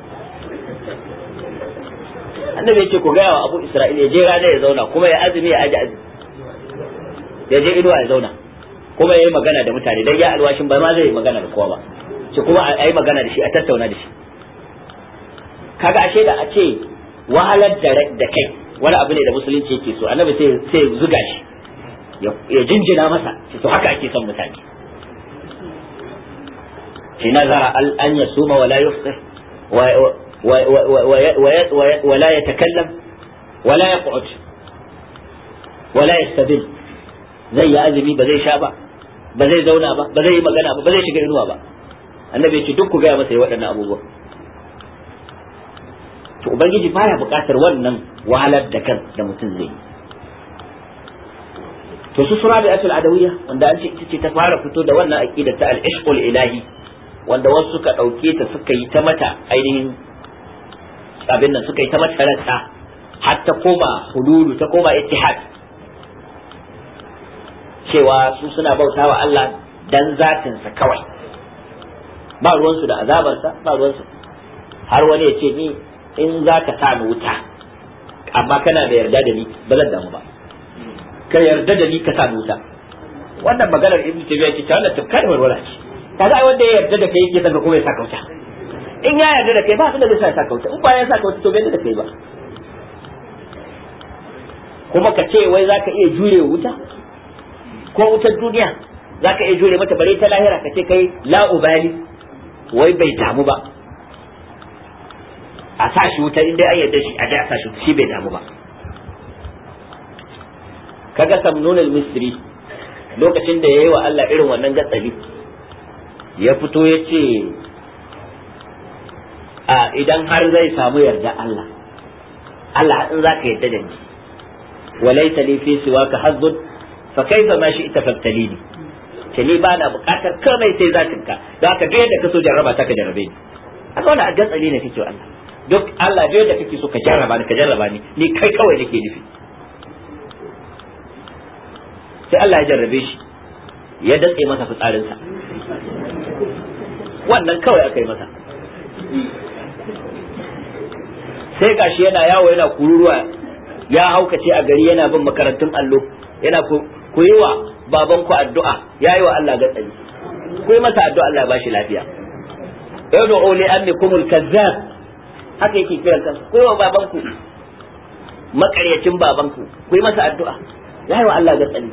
Annabi yake ku gaya wa Abu Isra'il ya je rana ya zauna, kuma ya azumi ya aji azumi, ya je inuwa ya zauna, kuma ya yi magana da mutane, dan ya alwashin ba ma zai yi magana da kowa ba, ce kuma a yi magana da shi, a tattauna da shi. Kaga ashe da a ce wahalar da kai wani abu ne da musulunci yake so, annabi sai zuga shi, ya jinjina masa, to haka ake son mutane. shi nazara an yasuma wala yufṭir ولا يتكلم ولا يقعد ولا يستدل zai yi azumi ba zai sha ba zai zauna ba zai yi magana ba zai shiga inuwa ba. Annabi ya ce duk ku gaya masa waɗannan abubuwa. To ubangiji baya buƙatar wannan wahalar da kan da mutum zai yi. To su Rabi'atul Adawiyya wanda an ce ita ce ta fara fito da wannan aqidar ta al-ishqul ilahi, wanda wasu suka dauke ta suka yi ta mata ainihin abin nan, suka yi ta mata rantsa har ta koma hululu, ta koma ittihad. cewa su suna bautawa Allah dan zatinsa kawai, ba ruwansu da azabarsa, ba ruwansu. Har wani ya ce ni in za ka sa ni wuta amma kana da yarda da ni ba zan damu ba, ka yarda da ni ka sa ni wuta. Wannan maganar Ibn Taymiyyah ce wannan tafkar warwara ce. Kaga ai wanda ya yarda da kai yake saka kuma ya saka wuta. In ya yarda da kai ba abin da zai sa saka wuta, in ba ya saka wuta to bai yarda da kai ba. Kuma ka ce wai zaka iya jure wuta ko wutar duniya zaka iya jure mata bare ta lahira, ka ce kai la ubali wai bai damu ba a sa shi wuta inda an yarda shi a ji a sa shi bai damu ba. Kaga Samnun al-Misri lokacin da yayi wa Allah irin wannan gatsali ya fito ya ce idan har zai samu yarda Allah in zaka yarda da ni walaysa li fi siwaka hazzun fa kaifa ma shi ita fabtalini, ce ni ba na bukatar komai sai zakin ka, don haka duk yadda ka so jarraba ta ka jarrabe ni. Haka wannan a gatsali ne kake Allah, duk Allah duk yadda kake so ka jarraba ni kai kawai nake nufi. Sai Allah ya jarrabe shi ya datse masa fitsarinsa, wannan kawai aka yi masa. Sai gashi yana yawo yana kururuwa, ya haukace a gari yana bin makarantun allo, yana ku yi wa babanku addu'a, ya yi wa Allah gatsali, ku yi masa addu'a Allah ya bashi lafiya. Yad'u li annikumul kazzab, haka yake kiran kansa, ku yi wa babanku makaryacin babanku, ku yi masa addu'a, ya yi wa Allah gatsali.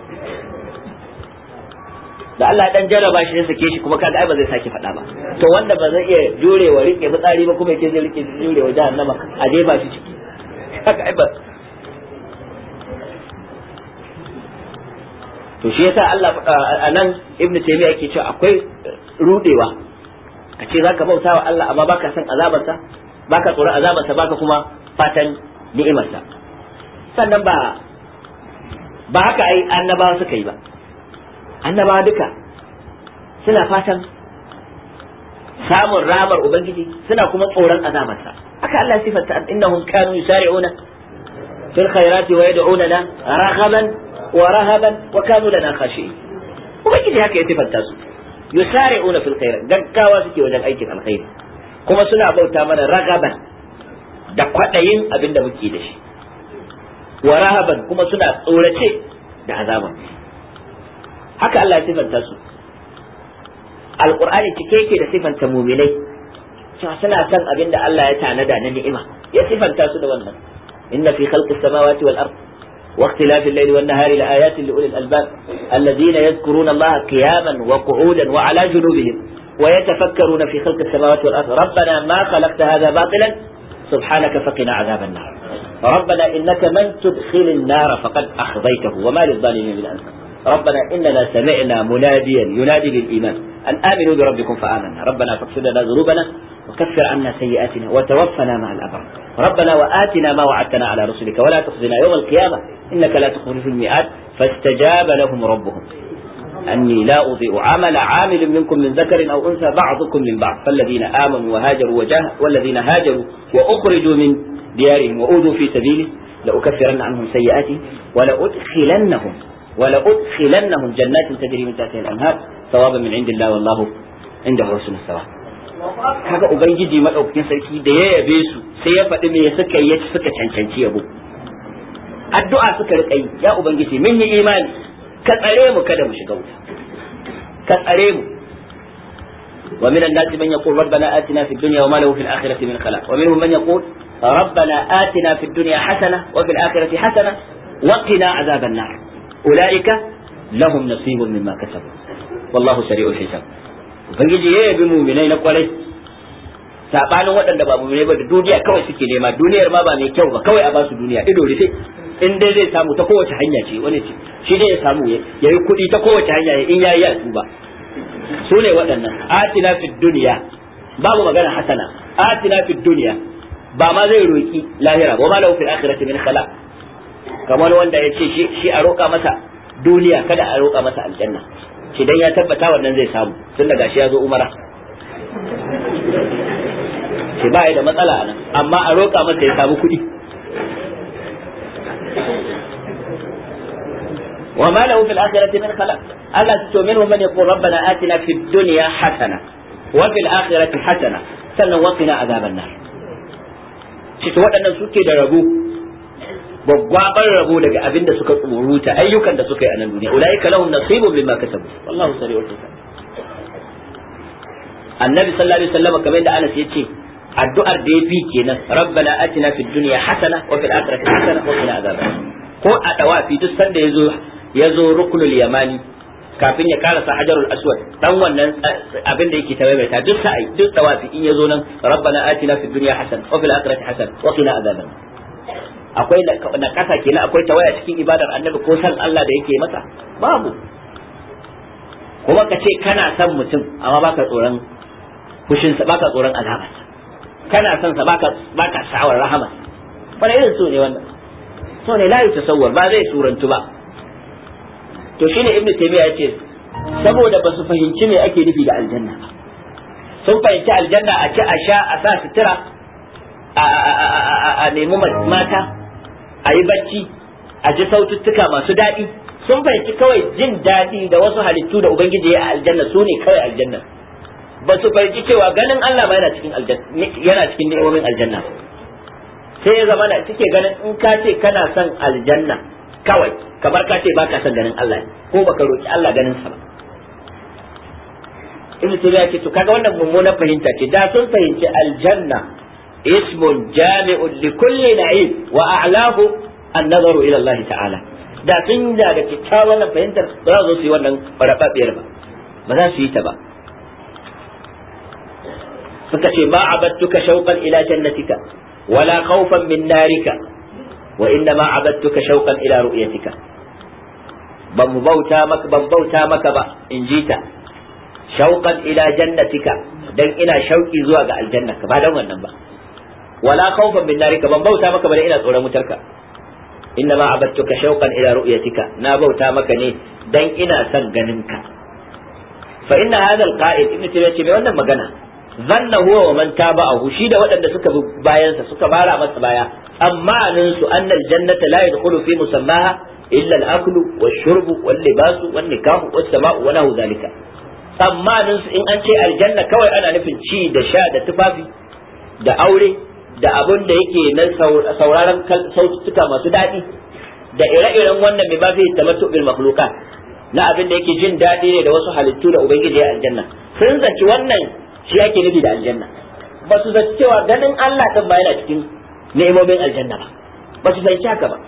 Da Allah dan jarraba shi ya sake shi kuma kaga ai ba zai sake faɗa ba. To wanda ba zai iya jurewa rike fitsari ba kuma yake zai rike jurewa jahannama a dai ba shi ciki. Haka ai ba. To shi yasa Allah anan Ibn Taymiyyah yake cewa akwai rudewa. A ce zaka bauta wa Allah amma baka san azabarsa, baka tsoron azabarsa, baka kuma fatan ni'imarsa. Sannan ba haka ai annabawa suka yi ba. Annabawa duka suna fatan samun ramar ubangiji, suna kuma tsoron azabarsa. Haka Allah sifanta innahum kanu yusari'una fil khairati wa yad'unana raghaban wa rahaban wa kanu lana khashi'in. Ubangiji haka ya sifanta su, yusari'una fil khairat, gaggawa suke wajen aikin alkhairi, kuma suna bauta mana raghaban da kwadayin abinda muke da shi, wa rahaban kuma suna tsorace da azaban. Haka Allah ya sifanta su. Alqur'ani cike yake da sifanta mu'minai, cewa suna san abin da Allah ya tanada na ni'ima, ya sifanta su da wannan. Inna fi khalqis samawati wal ard wa ikhtilafil layli wan nahari la ayatin li ulil albab alladhina yadhkuruna Allaha qiyaman wa qu'udan wa ala junubihim wa yatafakkaruna fi khalqis samawati wal ard rabbana ma khalaqta hadha batilan subhanaka faqina adhaban nar rabbana innaka man tudkhilin nar faqad akhzaytahu wa ma lidh-dhalimin min ansar ربنا إننا سمعنا مناديا ينادي للإيمان أن آمنوا بربكم فآمنا ربنا فاغفر لنا ذنوبنا وكفر عنا سيئاتنا وتوفنا مع الأبرار ربنا وآتنا ما وعدتنا على رسلك ولا تخزنا يوم القيامة إنك لا تخلف الميعاد فاستجاب لهم ربهم أني لا أضيع عمل عامل منكم من ذكر أو أنثى بعضكم من بعض فالذين آمنوا وهاجروا والذين هاجروا وأخرجوا من ديارهم وأوذوا في سبيله لأكفرن عنهم سيئاتهم ولأدخلنهم جنات تجري من تحتها الأنهار ثوابا من عند الله والله عنده حسن الثواب. kaga ubangiji madaukakin sarki da ya yabe su sai ya faɗi me suka cancanci yabo. Addu'a suka rika yi, ya ubangiji mun yi imani, ka tsare mu kada mu shiga wuta, ka tsare mu. wa minan nasi man yaqul rabbana atina fid dunya wa ma lahu fil akhirati min khalaq wa minhum man yaqul rabbana atina fid dunya hasana wa fil akhirati hasana wa qina azaban nar. أولئك لهم نصيب مما كسبوا والله سريع الحساب. ubangiji ya yabi mu'minai na kwarai, sabanin waɗanda ba mu'minai ba da duniya kawai suke nema, duniyar ma ba mai kyau ba, kawai a ba su duniya ido rufe, in dai zai samu ta kowace hanya ce, wani ce shi dai ya samu ya yi kuɗi ta kowace hanya in yayi ya tuba. su ne waɗannan atina fid dunya, babu magana hasana, atina fid dunya ba ma zai roki lahira, wa ma lahu fil akhirati min khalaq, kamar wanda ya ce shi a roƙa masa duniya kada a roƙa masa aljanna, shi dan ya tabbata wannan zai samu tun daga shi ya zo umara, shi ba da matsala nan, amma a roƙa masa ya samu kuɗi. wa ma lahu fil akhirati min khalaq Allah ta to minhum man yaqul rabbana atina fid dunya hasana wa fil akhirati hasana sannan wa qina azaban nar shi to waɗannan suke da rabo gwaggwaban rabo daga abin da suka tsuruta ayyukan da suka yi a nan duniya ulaika lahum nasibun mimma kasabu wallahu sari'ul hisab annabi sallallahu alaihi wasallam kamar da Anas yace addu'ar da yafi kenan rabbana atina fid dunya hasana wa fil akhirati hasana wa qina azaban ko a dawafi duk sanda yazo ruknul yamani kafin ya karasa hajarul aswad dan wannan abin da yake tawaita duk sa'i duk dawafi in yazo nan rabbana atina fid dunya hasana wa fil akhirati hasana wa qina azaban akwai na kasa kenan akwai tawaya cikin ibadar annabi ko san Allah da yake masa babu kuma ka ce kana son mutum amma baka tsoron fushinsa, baka tsoron azabarsa, kana son sa baka sha'awar rahama. Wani irin so ne wannan? So ne la yutasawwar, ba zai surantu ba. To shine Ibn Taymiyyah yace saboda ba su fahimci me ake nufi da aljanna. Sun fahimci aljanna a ci a sha a sa sutura a nemi mata a yi bacci a ji saututtuka masu daɗi. Sun fahimci kawai jin daɗi da wasu halittu da Ubangiji ya aljanna su ne kawai aljanna. Ba su fahimci cewa ganin Allah ba yana cikin ni'imomin aljanna. Sai ya zama da suke ganin in ka ce kana son aljanna kawai kamar ka ce baka son ganin Allah ko baka roki Allah ganin sa ba. Ibn Taymiyyah ce to kaga wannan mummunar fahimta ce da sun fahimci aljanna ismun jami'un li kulli na'im wa a'lahu an-nazaru ila Allah ta'ala. Da sun da kyakkyawan fahimtar ba za su yi wannan farafafiyar ba za su yi ta ba. suka ce ma abattuka shauqan ila jannatika wala khawfan min narika wa inna ma abattuka shauqan ila ru'yatika ban bauta maka ba in ji ta shauqan ila jannatika dan ina shauki zuwa ga aljannaka ba dan wannan ba wala khawfan min narika ban bauta maka ba dan ina tsoron wutarka inna ma abattuka shauqan ila ru'yatika na bauta maka ne dan ina son ganinka fa inna hadha alqa'id ibn tabi'a ce mai wannan magana zanna huwa wa man taba'ahu shi da waɗanda suka bi bayansa suka bara masa baya tsammanin su annal jannata la yadkhulu fi musammaha illa al-aklu wash-shurbu wal-libasu wan-nikahu was-sama'u wa lahu dhalika tsammanin su in an ce aljanna kawai ana nufin ci da sha da tufafi da aure da abun da yake na sauraron sautuka masu daɗi da ire-iren wannan mai ba fi tamattu bil makhluqat na abin da yake jin daɗi ne da wasu halittu da ubangiji ya aljanna sun zaci wannan shi ake nufi da aljanna ba su zaci cewa ganin Allah din ba yana cikin ni'imomin aljanna ba su zanci haka ba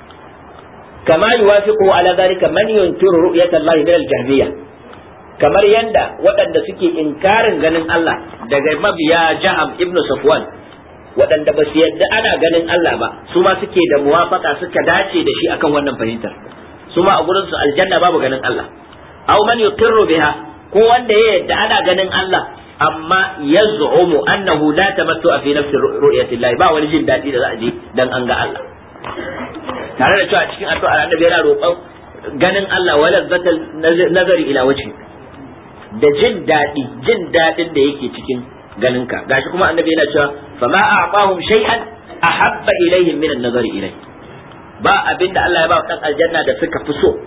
kama yuwafiqu ala zalika man yunkiru ru'yata Allah min al-jahmiyya kamar yanda waɗanda suke inkarin ganin Allah daga mabiya Jaham ibn Safwan waɗanda ba su yadda ana ganin Allah ba su ma suke da muwafaka suka dace da shi akan wannan fahimtar su ma a gurin su aljanna babu ganin Allah aw man yuqirru biha ko wanda ya yadda ana ganin Allah amma yaz'umu annahu la tamattu fi nafsi ru'yati Allah ba wani jin dadi da za a je dan an ga Allah tare da cewa a cikin addu'a annabi yana roƙon ganin Allah wala zatal nazari ila wajhi da jin dadin da yake cikin ganinka gashi kuma annabi yana cewa fama a'tahum shay'an ahabba ilayhim min an-nazari ilayhi ba abinda Allah ya ba kan aljanna da suka fi so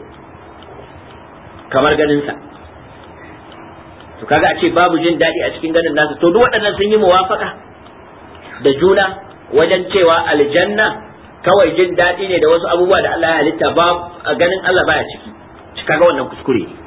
kamar ganin sa to kaga a ce babu jin daɗi a cikin ganin nasa to duk waɗannan sun yi muwafaka da juna wajen cewa aljanna kawai jin daɗi ne da wasu abubuwa da Allah ya halitta ba a ganin Allah baya ciki kaga wannan kuskure ne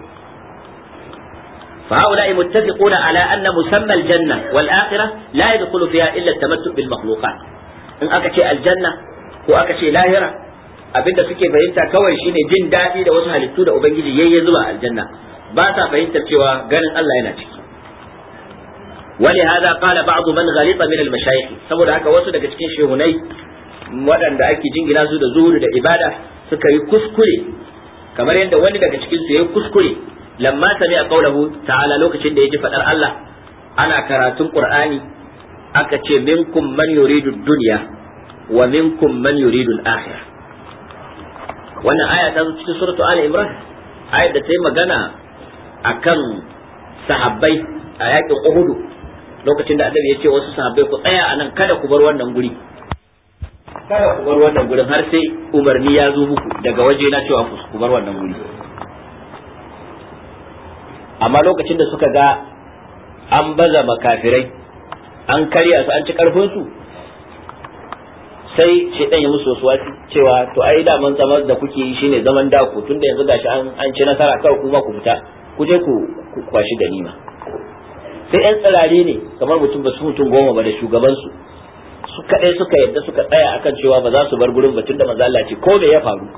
fa haula'i muttafiquna ala anna musamma aljanna wal akhirah la yadkhulu fiha illa at-tamattu bil makhluqat in aka ce aljanna ko aka ce lahira abinda suke fahimta kawai shine jin daɗi da wasu halittu da ubangiji yayye zuba aljanna ba sa fahimtar cewa ganin Allah yana ciki wali hada qala ba'd man ghalita min al-mashayikh saboda haka wasu daga cikin shehunai waɗanda ake jingina su da zuhud da ibada suka yi kuskure kamar yadda wani daga cikin su yayi kuskure lamma sami'a qawluhu ta'ala lokacin da yaji fadar Allah ana karatun Qur'ani aka ce minkum man yuridu ad-dunya wa minkum man yuridu al-akhirah wannan aya ta zo cikin suratu Ali Imran ayar da ta yi magana akan sahabbai a yakin Uhudu lokacin da Annabi ya ce wasu sahabbai ku tsaya anan kada ku bar wannan guri kada ku bar wannan gurin har sai umarni ya zo muku daga waje na cewa ku bar wannan guri. Amma lokacin da suka ga an baza makafirai an karya su an ci karfin su, sai shedan ya musu wasuwasi cewa to ai da man zaman da kuke yi shine zaman dako, tunda yanzu gashi an ci nasara kawai kuma ku fita ku je ku kwashi ganima. Sai yan tsirare ne kamar mutum ba su mutum 10 ba da shugaban su kadai suka yadda suka tsaya akan cewa ba za su bar gurin batun da manzo Allah ce ko me ya faru,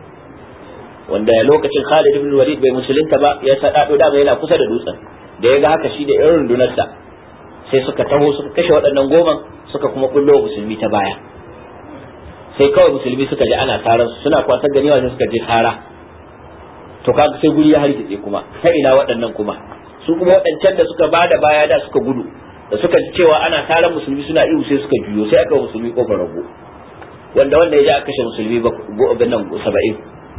wanda lokacin Khalid ibn Walid bai musulunta ba ya sadado da yana kusa da dutsen, da ya ga haka shi da irin rundunarsa sai suka taho suka kashe waɗannan 10 suka kuma kullo musulmi ta baya. Sai kawai musulmi suka ji ana tarar su suna kwasar ganiwa sai suka je tara, to kaga sai guri ya hargitse kuma ta ina waɗannan kuma su kuma waɗancan da suka bada baya da suka gudu da suka ji cewa ana tarar musulmi suna ihu sai suka juyo sai aka musulmi kofar rago, wanda ya ji aka kashe musulmi ba nan 70.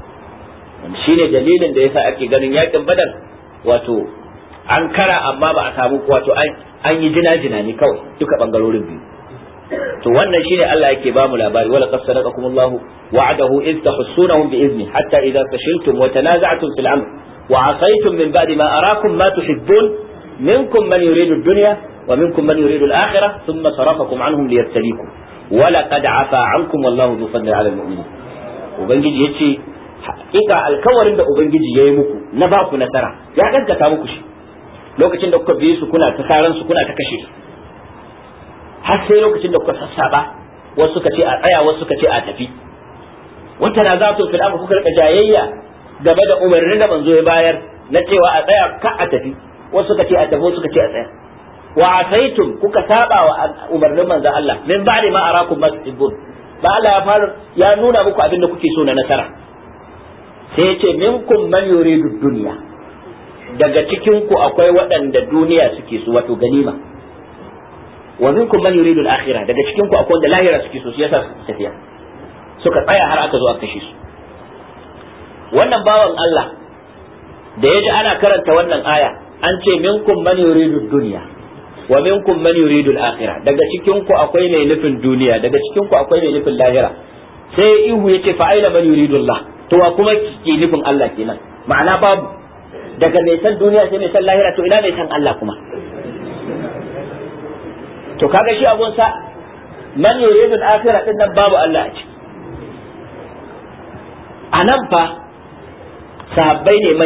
shine dalilin da yasa ake ganin yakin Badar wato an kara amma ba a samu wato an yi jina ne kawai duka bangarorin biyu. To wannan shine Allah yake ba mu labari, wala qad sadaqakumullahu wa'adahu iz tahussunahum bi izni hatta idza fashiltum wa tanaza'tum fil amr wa 'asaytum min ba'di ma arakum ma tuhibbun minkum man yuridu ad-dunya wa minkum man yuridu al-akhirah thumma sarafakum 'anhum liyabtalikum wa laqad 'afa 'ankum wallahu dhu fadlin 'ala al-mu'minin. Ubangiji yace hakika alkawarin da ubangiji yayi muku na ba ku nasara ya gaggata muku shi lokacin da kuka biye su kuna ta saran su kuna ta kashe su, har sai lokacin da kuka sassaba wasu suka ce a tsaya wasu suka ce a tafi. wata na za su fil amr kuka rika jayayya gaba da umarnin da manzo ya bayar na cewa a tsaya ka a tafi, wasu suka ce a tafi wasu suka ce a tsaya. wa asaitum kuka saba wa umarnin manzo Allah min ba'di ma arakum ma tuhibbun, ba Allah ya nuna muku abin da kuke so na nasara. sai yace minkum man yuridu dunya, daga cikin ku akwai waɗanda duniya suke so wato ganima, wa minkum man yuridu al-akhirah, daga cikin ku akwai wanda lahira suke so, shi yasa tafiya suka tsaya har aka zo aka kashe su. Wannan bawan Allah da yaji ana karanta wannan aya an ce minkum man yuridu dunya wa minkum man yuridu al-akhirah, daga cikin ku akwai mai nufin duniya daga cikin ku akwai mai nufin lahira, sai ihu yace fa aina man yuridu Allah, to wa kuma ke nufin Allah kenan, ma'ana babu daga mai san duniya sai mai san lahira, to ina mai san Allah kuma. To kaga shi abun sa man yuridu al-akhirah din nan babu Allah a ciki. Anan fa sahabbai ne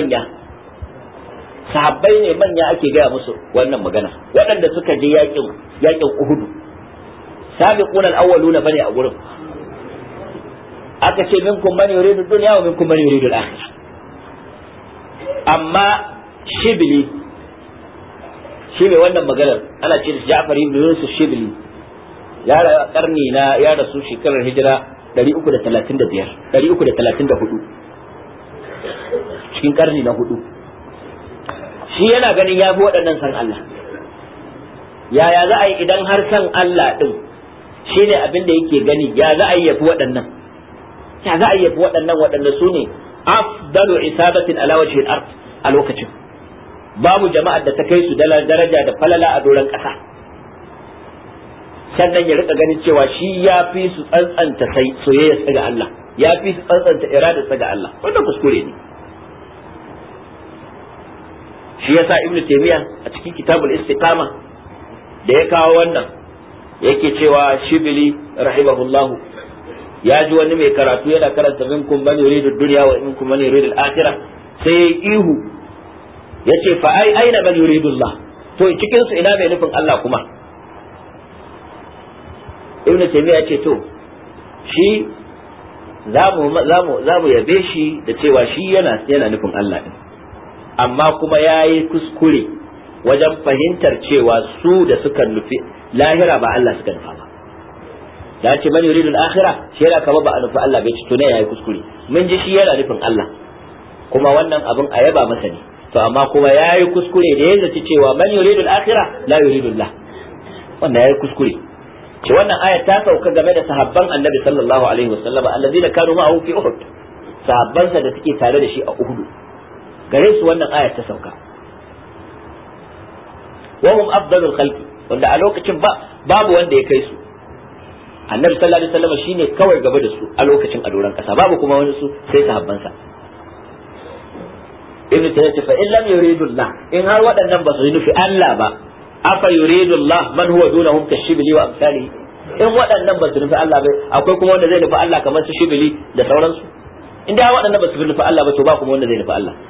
manya ake gaya musu wannan magana, waɗanda suka je yakin Uhud, sabiqun al-awwaluna bane a gurin. Aka ce minkum man yuridu dunya wa minkum man yuridu al-akhirah. Amma Shibli shi ne wannan maganar ana ce da Ja'far ibn Yusuf Shibli ya rasu shekarar hijira 334 cikin karni na 4. Shi yana ganin ya fi waɗannan san Allah. Yaya za a yi idan har san Allah din shi ne abin da yake gani, ya za a yi yafi waɗannan, ya za a yi yafi waɗannan waɗanda su ne afdalu isabatin ala wajhi al-ard a lokacin. Babu jama'ar da ta kai su daraja da falala a doron ƙasa, sannan ya rika ganin cewa shi ya fi su tsantsanta soyayya ga Allah, ya fi su tsantsanta irada ga Allah. Wannan kuskure ne. Shi yasa Ibn Taymiyyah a cikin Kitabul Istiqama da ya kawo wannan yake cewa Shibli rahimahullahu ya ji wani mai karatu yana karanta minkum man yuridu dunya wa minkum man yuridu al-akhirah, sai ihu yace fa aina man yuridu Allah, to cikin su ina mai nufin Allah kuma. Ibn Taymiyyah ce to shi zamu yabe shi da cewa shi yana nufin Allah din, amma kuma yayi kuskure wajen fahimtar cewa su da suka nufi lahira ba Allah suka nufa ba. Da ce man yuridu al-akhirah shi yana kama ba a nufi Allah bai ci, to ne yayi kuskure. Mun ji shi yana nufin Allah, kuma wannan abin a yaba masa ne, to amma kuma yayi kuskure da ya zaci cewa man yuridu al-akhirah la yuridu Allah, wannan yayi kuskure. Ce wannan aya ta sauka game da sahabban Annabi sallallahu alaihi wasallam allazina kanu ma'ahu fi Uhud, sahabbansa da suke tare da shi a Uhud, gare su wannan aya ta sauka. Wa hum afdalul khalqi, wanda a lokacin babu wanda ya kai su, annabi sallallahu alaihi wasallam shine kawai gaba da su a lokacin a doran kasa, babu kuma wani su sai sahabbansa. ibn tayyib fa in lam yuridullah, in har waɗannan ba su nufi Allah ba, afa yuridullah man huwa dunahum kashibli wa amsalihi, in waɗannan ba su nufi Allah ba, akwai kuma wanda zai nufi Allah kamar su shibli da sauransu. in da waɗannan ba su nufi Allah ba, to ba kuma wanda zai nufi Allah.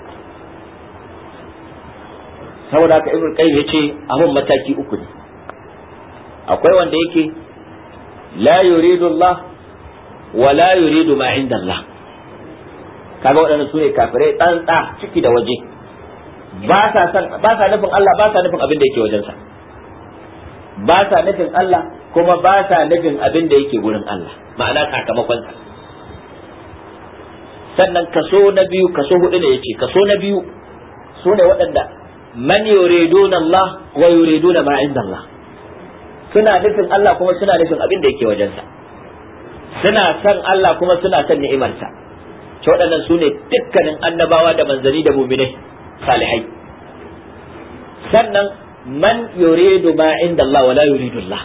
saboda haka ibn qayyim yace abun mataki uku ne. akwai wanda yake la yuridu Allah wa la yuridu ma inda Allah, kaga waɗannan sune kafirai tsantsa ciki da waje, ba sa nufin Allah, ba sa nufin abin da yake wajensa, ba sa nufin Allah kuma ba sa nufin abin da yake gurin Allah, ma'ana sakamakon sa. sannan kaso na biyu, kaso hudu ne yace, kaso na biyu sune waɗanda man yuriduna Allah wa yuriduna ma inda Allah, suna nufin Allah kuma suna nufin abin da yake wajensa, suna san Allah kuma suna san ni'imarsa. to waɗannan su ne dukkanin annabawa da manzanni da mu'minai salihai. sannan man yuridu ma inda Allah wa la yuridu Allah,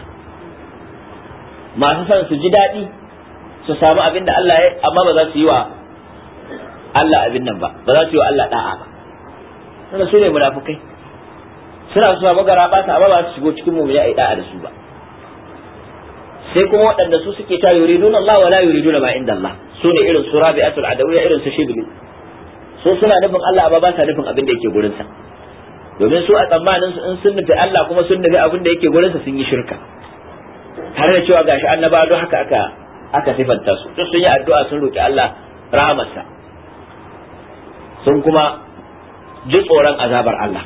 masu san su ji daɗi su samu abin da Allah ya, amma ba za su yi wa Allah abin nan ba, ba za su yi wa Allah da'a ba. wannan su ne munafukai, suna su samu gara ba ta, amma ba su shigo cikin mu'mini ai da'a da su ba. sai kuma waɗanda su suke ta yuridun Allah wa la yuridun ma inda Allah, su ne irin su Rabi'atul Adawiyya, irin su Shibli, su suna nufin Allah amma ba sa nufin abin da yake gurin sa, domin su a tsammanin su in sun nufi Allah kuma sun nufi abin da yake gurin sa sun yi shirka, har da cewa gashi annabawa don haka aka sifanta su, duk sun yi addu'a sun roki Allah rahamarsa, sun kuma ji tsoron azabar Allah.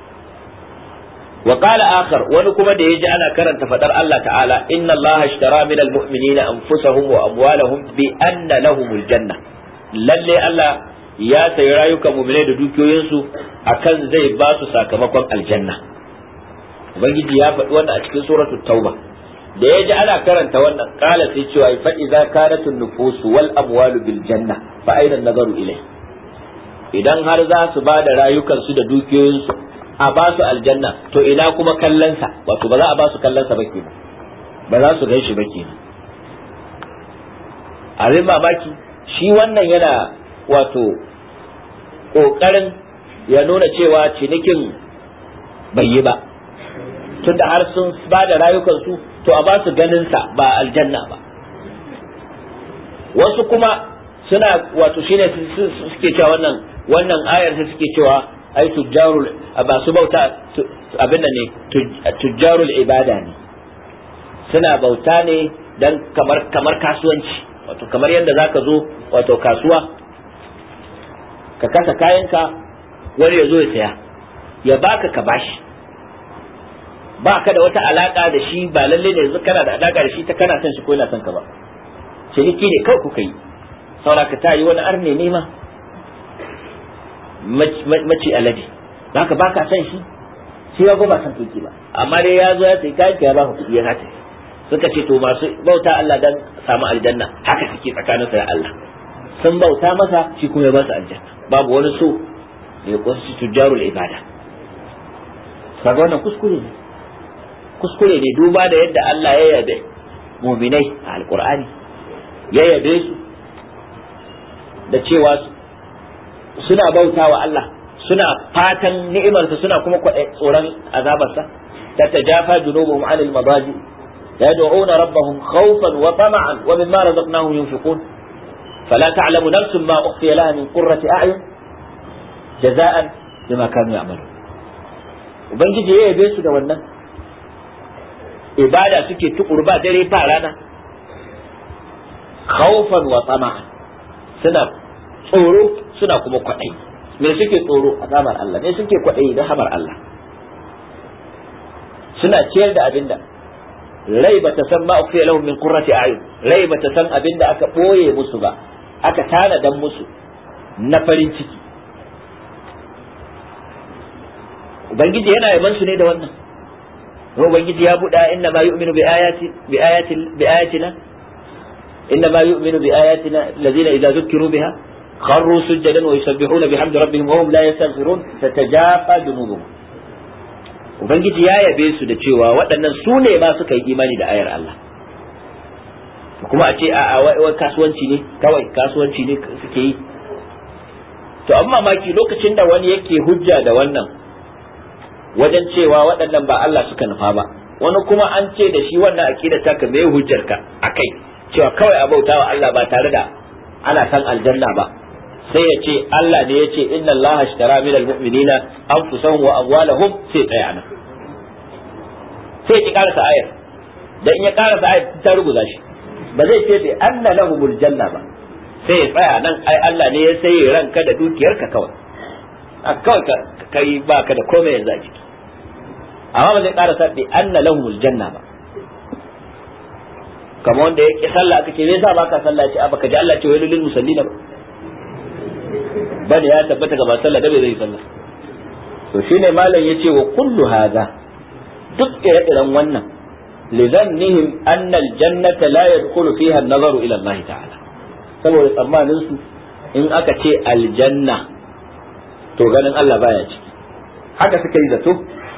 وقال آخر, wani kuma da yaji ana karanta fadar Allah ta'ala, inna Allah ashtara min almu'minina anfusahum wa amwalahum bi anna lahumul janna, lalle Allah ya sayi rayukan mu'minai da dukiyoyinsu akan zai ba su sakamakon aljanna. ubangiji ya faɗi wannan a cikin suratul tauba. da yaji ana karanta wannan, qala sai cewa fa idza kanatun nufusu wal amwalu bil janna fa ayna nazaru ilai, idan har za su ba da rayukansu da dukiyoyinsu a ba su aljanna, to ina kuma kallonsa, wato ba za a ba su kallonsa ba kenan, ba za su gan shi ba kenan. abin mamaki shi wannan yana wato ƙoƙarin ya nuna cewa cinikin bai yi ba, tunda har sun ba da rayukansu, to a ba su ganinsa ba aljanna ba. wasu kuma suna wato shine suke cewa wannan ayar sai suke cewa ai tujjarul, ba su bauta abin nan ne, tujjarul ibada ne, suna bauta ne dan kamar kasuwanci, wato kamar yadda zaka zo wato kasuwa ka kasa kayanka, wani ya zo ya saya ya baka ka bashi, ba ka da wata alaka da shi, ba lalle ne yanzu kana da alaka da shi ta kana son shi ko yana son ka ba, ciniki ne kawai kuka yi, saboda ka ta yi wani arne ne ma mace alade, ba ka baka san shi, shi ba ba san tuki ba, amma dai ya zo ya sai kayan ya baka kuɗi ya hata. suka ce to masu bauta Allah dan samu aljanna haka suke tsakanin sa da Allah, sun bauta masa shi kuma ya ba su aljanna, babu wani so da ya kusa tujjarul ibada. kaga wannan kuskure ne duba da yadda Allah ya yabe mu'minai a alqur'ani, ya yabe su da cewa suna bauta wa Allah, suna fatan ni'imarsa, suna kuma tsoron azabarsa. tatajafa junubuhum 'anil madaji yad'una rabbahum khawfan wa tama'an wa mimma razaqnahum yunfiqun fala ta'lamu nafsun ma ukhfiya laha min qurrati a'yun jaza'an bima kanu ya'malun. ubangiji ya yabe su da wannan ibada, suke tukuru ba dare ba rana, khawfan wa tama'an, suna tsoro suna kuma kwaɗayi. me suke tsoro? azabar Allah. me suke kwaɗayi? da hamar Allah. suna ciyar da abinda rai bata san ma ukhfiya lahum min qurrati a'yun, rai bata san abinda aka boye musu ba, aka tanadan musu na farin ciki. ubangiji yana yaban su ne da wannan. ubangiji ya buɗa inna ma yu'minu bi ayatina inna ma yu'minu bi ayatina alladhina idza dhukiru biha خروا سجدا ويسبحون بحمد ربهم وهم لا يستغفرون تتجافى جنوبهم. ubangiji ya yabe su da cewa waɗannan su ne ma suka yi imani da ayar Allah, kuma a ce a wai kasuwanci ne kawai, kasuwanci ne suke yi. To amma mamaki lokacin da wani yake hujja da wannan wajen cewa waɗannan ba Allah suka nufa ba, wani kuma an ce da shi wannan aqida ta ka me hujjarka akai cewa kawai a bautawa Allah ba tare da ana san aljanna ba, sai ya ce Allah ne ya ce inna Allah ashtara minal mu'minina anfusahum wa amwalahum, sai tsaya nan sai ki karasa ayar, da in ya karasa ayar ta ruguza shi, ba zai ce bi anna lahumul janna ba, sai ya tsaya nan ai Allah ne ya sayi ranka da dukiyarka kawai, a kawai kai baka da komai yanzu a ciki, amma ba zai karasa bi anna lahumul janna ba. Kamar wanda ya ki sallah aka ce me yasa baka sallah, ce a baka ji Allah ce wailul lil musallina ba, bane ya tabbata ga ba sallah da bai zai sallah. To shine malam yace wa kullu hadha, duk ire-iren wannan lidhannihim anna aljannata la yadkhulu fiha an-nazaru ila Allah ta'ala, saboda tsammanin su in aka ce aljanna to ganin Allah baya ciki, haka suka yi zato.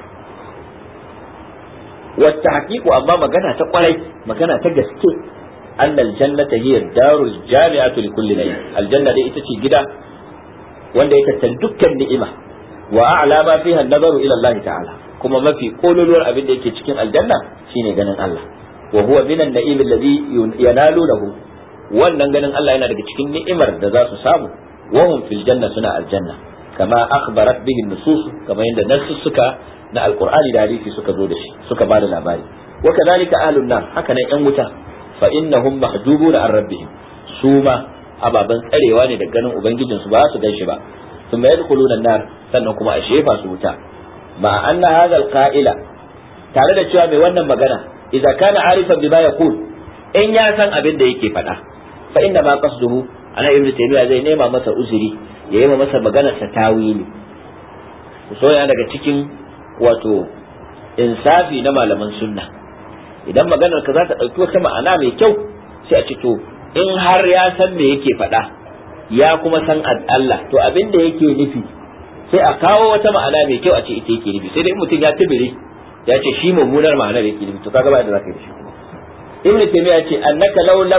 wata haƙiƙu amma magana ta kwarai, magana ta gaske, annal jannata hiya darul jami'atu li kulli na'im, aljanna dai ita ce gida wanda ya tattali dukkan ni'ima, wa a'la ma fiha an-nazaru ila Allah ta'ala, kuma mafi kololuwar abin da yake cikin aljanna shine ganin Allah, wa huwa min an-na'im alladhi yanaluhu, wannan ganin Allah yana daga cikin ni'imar da za su samu, wa hum fil janna, suna aljanna, kama akhbarat bihi an-nusus, kama yanda nasu suka na alqur'ani da hadisi suka zo da shi, suka bada labari. Wa kadhalika ahlun nar, haka nan yan wuta, fa innahum mahjubuna an rabbihim, su ma ababan tsarewa ne da ganin ubangijin su, ba su gan shi ba. Thumma yadkhuluna an-nar, sannan kuma a shefa su wuta. Ma anna hadha al-qa'ila, tare da cewa mai wannan magana, idza kana arifan bima yaqul, in ya san abin da yake faɗa, fa inna ma qasduhu, ana ibnu taymiya zai nema masa uzuri, ya yi masa maganar sa tawili. So yana daga cikin wato insafi na malaman sunna, idan maganar ka za ta ɗauki wata ma'ana mai kyau, sai a ce to in har ya san me yake faɗa, ya kuma san Allah, to abin da yake nufi sai a kawo wata ma'ana mai kyau a ce ita yake nufi. Sai dai mutum ya tibire ya ce shi mummunar ma'anar yake nufi, to kaga ba da zaka yi shi. Ibn Taymiyyah ya ce annaka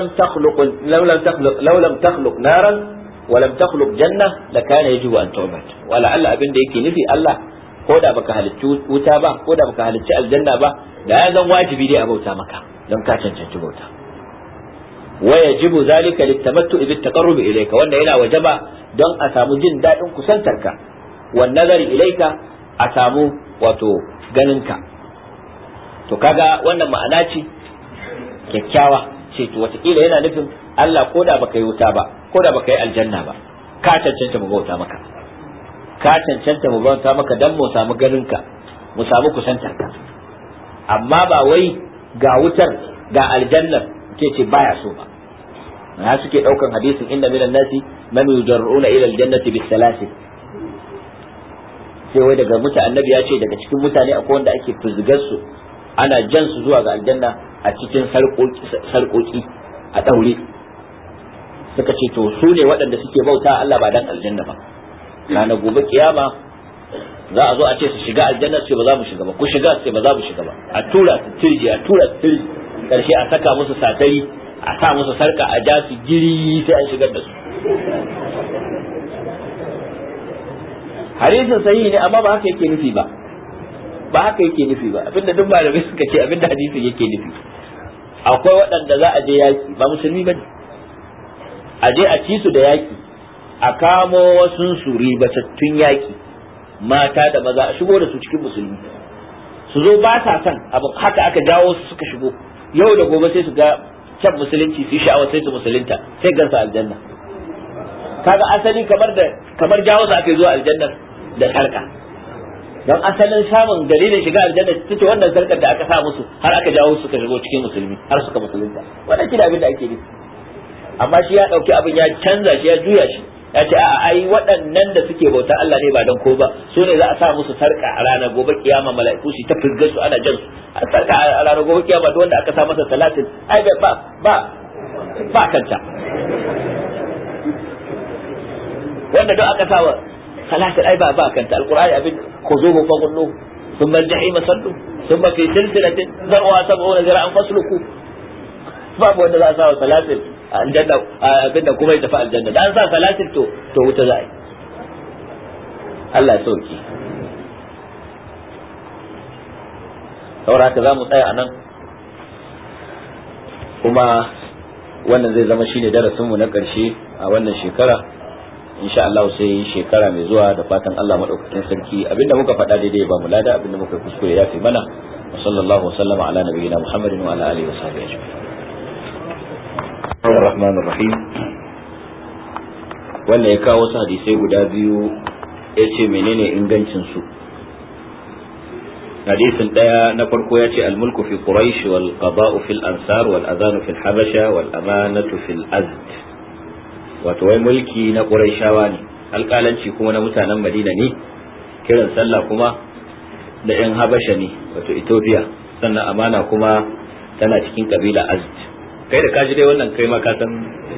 law lam takhluq naran wa lam takhluq janna la kana yajibu an tu'bad. Wala Allah abin da yake nufi Allah, ko da baka halicci wuta ba, ko da baka halicci aljanna ba, da ya zan wajibi dai a bauta maka don ka cancanci bauta. Wa yajibu zalika litamattu bi taqarrub ilayka, wanda yana wajaba don a samu jin dadin kusantarka, wan nazari ilayka, a samu wato ganinka. To kaga wannan ma'ana ce kyakkyawa, ce to wataƙila yana nufin Allah ko da baka yi wuta ba, ko da baka yi aljanna ba, ka cancanta mu bauta maka, ka cancanta mu bauta maka dan mu samu ganinka, mu samu kusantarka. Amma ba wai ga wutar ga aljannar ce baya so ba. Na suke daukan hadisin inda minan nasi man yujarruna ila aljannati bis salasil, sai wai daga annabi ya ce daga cikin mutane akwai wanda ake fuzgar su, ana jan su zuwa ga aljanna a cikin sarƙoƙi a daure. Suka ce to su ne waɗanda suke bauta Allah ba dan aljanna ba. Ranar gobe kiyama za a zo a ce su shiga aljanna, sai ba za mu shiga ba, ku shiga, sai ba za mu shiga ba, a tura su turji, karshe a saka musu satari, a sa musu sarka, a ja su giri sai an shigar da su. Hadisin sahihi ne, amma ba haka yake nufi ba, abinda duk malamai suka ce abinda hadisin yake nufi. Akwai waɗanda za a je yaki, ba musulmi ba ne, a je a ci su da yaki, a kamo wasu su ribatattun yaki, mata da maza, a shigo da su cikin musulmi, su zo ba sa son abin, haka aka jawo su suka shigo, yau da gobe sai su ga can musulunci, su yi sha'awa, sai su musulunta, sai gansa aljanna. Kaga asali kamar jawo su aka yi zuwa aljannar da sarka, don asalin samun dalilin shiga aljanna ta ce wannan sarkar da aka sa musu, har aka jawo suka shigo cikin musulmi, har suka musulunta. Wannan shi da abin da ake nufi. Amma shi ya ɗauki abin ya canza shi, ya juya shi, ya ce a'a ai waɗannan da suke bauta Allah ne ba don ko ba, su ne za a sa musu sarka a ranar gobe kiyama, mala'iku su ta firgar su ana jan su a sarka a ranar gobe kiyama, duk wanda aka sa masa salatin ai ba kanta, wanda duk aka sa wa salatin ai ba kanta. Alqur'ani abin khuzuhu fa qullu thumma al-jahima sallu thumma fi silsilatin zar'uha 70 zira'an fasluku. babu wanda za a sa wa salasil a aljanna abinda kuma ya tafi aljanna da an sa salasil to wuta za a yi. Allah ya sauki. saboda haka za mu tsaya a nan, kuma wannan zai zama shine darasinmu na ƙarshe a wannan shekara. insha Allah sai shekara mai zuwa da fatan Allah madaukakin sarki abinda muka faɗa daidai ba mu lada, abinda muka kuskure ya fi mana. wa sallallahu wasallama ala nabiyyina Muhammadin wa ala alihi wa sahbihi ajma'in. Ar-Rahmanir Rahim. Wanda ya kawo wasu hadisai guda biyu yace menene ingancin su. hadisin daya na farko yace al-mulku fi quraish wal qada'u fil ansar wal adhan fil habasha wal amanatu fil azd. wato wai mulki na quraishawa ne, alƙalanci kuma na mutanen madina ne, kiran sallah kuma da yan habasha ne wato ethiopia, sannan amana kuma tana cikin kabila azd. kai da kaji dai wannan kai ma ka san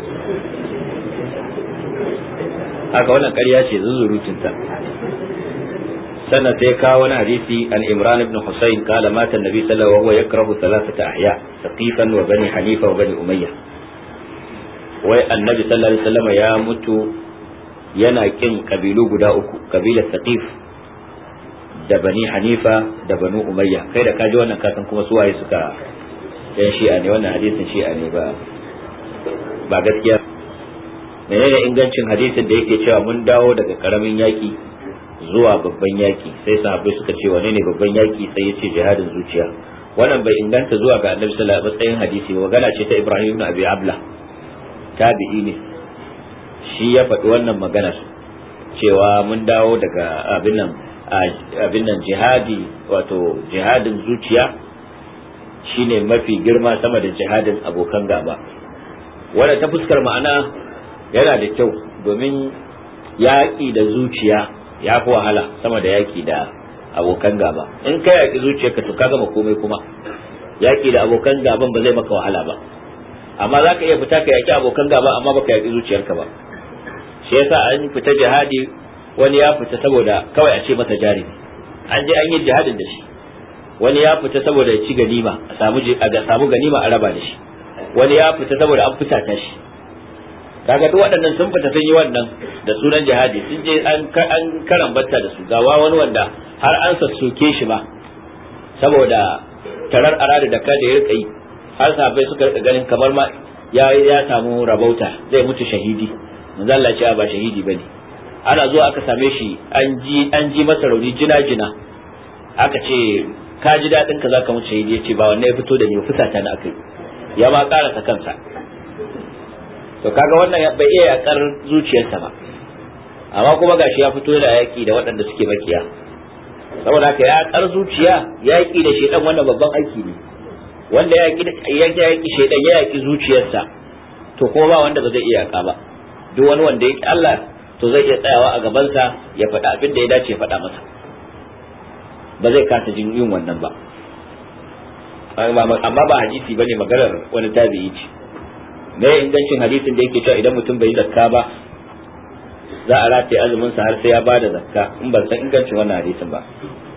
haka wannan ƙarya ce zuzurutunta. sannan sai kawo wani hadisi an Imran ibn Husayn kala mata annabi sallallahu alaihi wasallam wa huwa yakrahu thalathata ahya Saqifan wa Bani Hanifa wa Bani Umayya. wai annabi sallallahu alaihi wasallam ya mutu yana kin kabilu guda uku, kabilar Saqif da Bani Hanifa da Bani Umayya. kai da kaji wannan kasan kuma suwaye suka yan shi'a ne, wannan hadisin shi'a ne ba gaskiya. menene ingancin hadisin da yake cewa mun dawo daga karamin yaki zuwa babban yaki, sai sahabbai suka ce wane ne babban yaki, sai yace jihadin zuciya. wannan bai inganta zuwa ga annabi sallallahu alaihi wasallam matsayin hadisi ba, magana ce ta Ibrahim ibn Abi Abla, tabi'i ne, shi ya faɗi wannan magana cewa mun dawo daga abin nan jihadi, wato jihadin zuciya shine mafi girma sama da jihadin abokan gaba. wanda ta fuskar ma'ana yana da kyau, domin yaƙi da zuciya ya fi wahala sama da yaƙi da abokan gaba. in ka yaƙi zuciyarka to ka gama komai, kuma yaƙi da abokan gaban ba zai maka wahala ba. amma za ka iya fita ka yaƙi abokan gaba amma baka yaƙi zuciyarka ba. shi yasa an fita jihadi, wani ya fita saboda kawai a ce masa jarumi, an je an yi jihadin da shi. wani ya fita saboda ya ci ganima, a samu ganima a raba da shi. wani ya fita saboda an fusata shi. kaga duk waɗannan sun fita sun yi wannan da sunan jihadi, sun je an karambata da su. gawa wani wanda har an sassoke shi ba saboda tarar arada da kada ya rika yi, har sahabbai suka rika ganin kamar ma ya samu rabauta, zai mutu shahidi. manzo Allah ya ce ba shahidi bane. ana zuwa aka same shi an ji masa rauni jina aka ce ka ji dadin ka zaka mutu shahidi, yace ba wannan ya fito da ni, fusata na akai, ya ma karasa kansa. to kaga wannan bai iya yakar zuciyarsa ba, amma kuma gashi ya fito da yaki da waɗanda suke makiya. saboda haka yakar zuciya, yaki da shedan wannan babban aiki ne. wanda yaki shedan ya yaki zuciyarsa, to kuma ba wanda ba zai iya yaka ba. duk wani wanda yaki Allah to zai iya tsayawa a gabansa ya faɗa abin da ya dace ya faɗa masa, ba zai kasa jin yin wannan ba. amma ba hadisi bane, maganar wani tabi'i ce. me ingancin hadisin da yake cewa idan mutum bai yi zakka ba za a rataye azumin sa har sai ya bada zakka? in ban san ingancin wannan hadisin ba.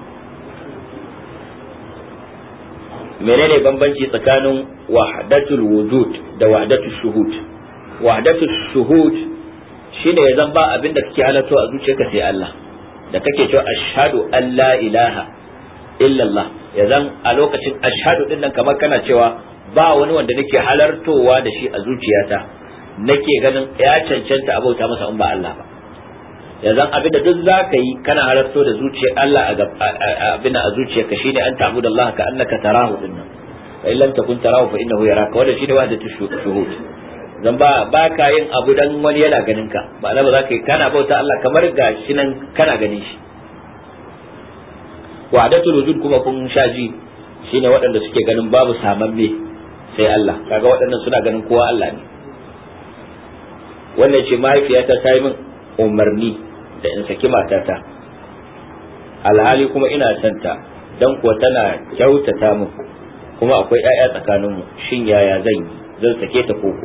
menene bambanci tsakanin wahdatul wujud da wahdatul shuhud? wahdatul shuhud shine ya zan ba abin da kake halatto a zuciyarka sai Allah, da kake cewa ashhadu an la ilaha illa Allah, ya zan a lokacin ashhadu din nan kamar kana cewa ba wani wanda nake halartowa da shi a zuciyata, nake ganin ya cancanta a bauta masa in ba Allah ba. ya zan abin da duk zaka yi kana halarto da zuciyar Allah abin a zuciyarka shine an ta'budu Allah ka annaka tarahu din nan, fa in lam takun tarahu fa innahu yaraka. wanda shine wahdatul shuhud. zan ba ka yin abu dan wani yana ganin ka, ba za ka yi kana bauta Allah kamar gashi nan kana ganin shi. wahdatul wujud kuma kun shaji shine waɗanda suke ganin babu samamme sai Allah, kaga waɗannan suna ganin kowa Allah ne. wannan ce mahaifiyata ta yi min umarni da in saki matata, alhali kuma ina santa, dan kuwa tana kyautata min, kuma akwai 'ya'ya tsakaninmu, shin yaya zan sake ta koko?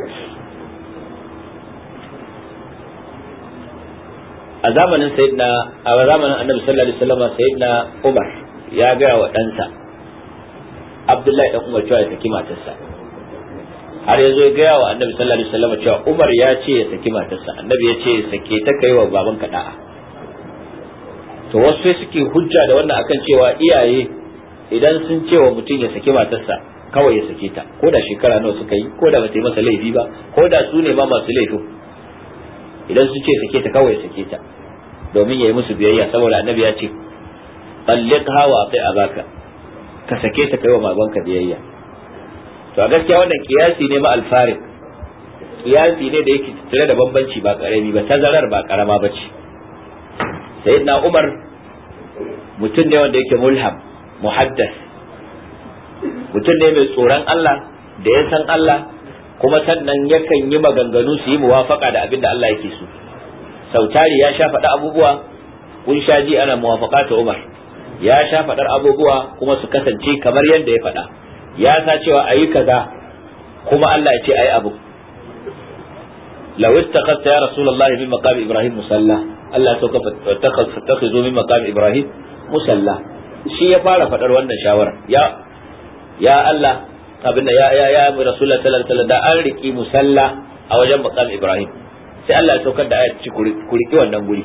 a zamanin annabi sallallahu alaihi wasallam sayyidina Umar ya ga wa ɗansa Abdullahi dan Umar cewa ya saki matarsa. har ya zo ya gaya wa annabi sallallahu alaihi wasallam cewa Umar ya ce ya saki matarsa, annabi ya ce sake ta kai wa babanka da'a. To wasu sai suke hujja da wannan akan cewa iyaye idan sun ce wa mutum ya saki matarsa kawai ya sake ta, ko da shekara nawa suka yi, ko da ba ta yi masa laifi ba, ko da su ne ma masu laifin, idan sun ce sake ta kawai ya sake ta domin ya yi musu biyayya, saboda annabi ya ce talliqha wa ati abaka, ka sake ta kai wa babanka biyayya. To a gaskiya wannan kiyasi ne ma alfarik, kiyasi ne da yake tattare da bambanci ba karami ba, tazarar ba karama ba ce. Sayyidina Umar mutum ne wanda yake mulham, muhaddas, mutum ne mai tsoron Allah da ya san Allah, kuma sannan yakan yi maganganu su yi muwafaka da abin da Allah yake so. Sautari ya sha faɗa abubuwa, kun sha ji ana muwafaka ta Umar, ya sha faɗar abubuwa kuma su kasance kamar yadda ya faɗa. Ya sa cewa ayi kaza kuma Allah ya ce ayi abu. law ittakhadta ya rasulullahi min maqam ibrahim musalla, Allah sauka fatakhizu min maqam ibrahim musalla, shi ya fara fadar wannan shawara. Ya Allah abinda ya rasulullahi sallallahu alaihi wasallam da an riki musalla a wajen maqam ibrahim, sai Allah ya saukar da ayat ku riki wannan guri.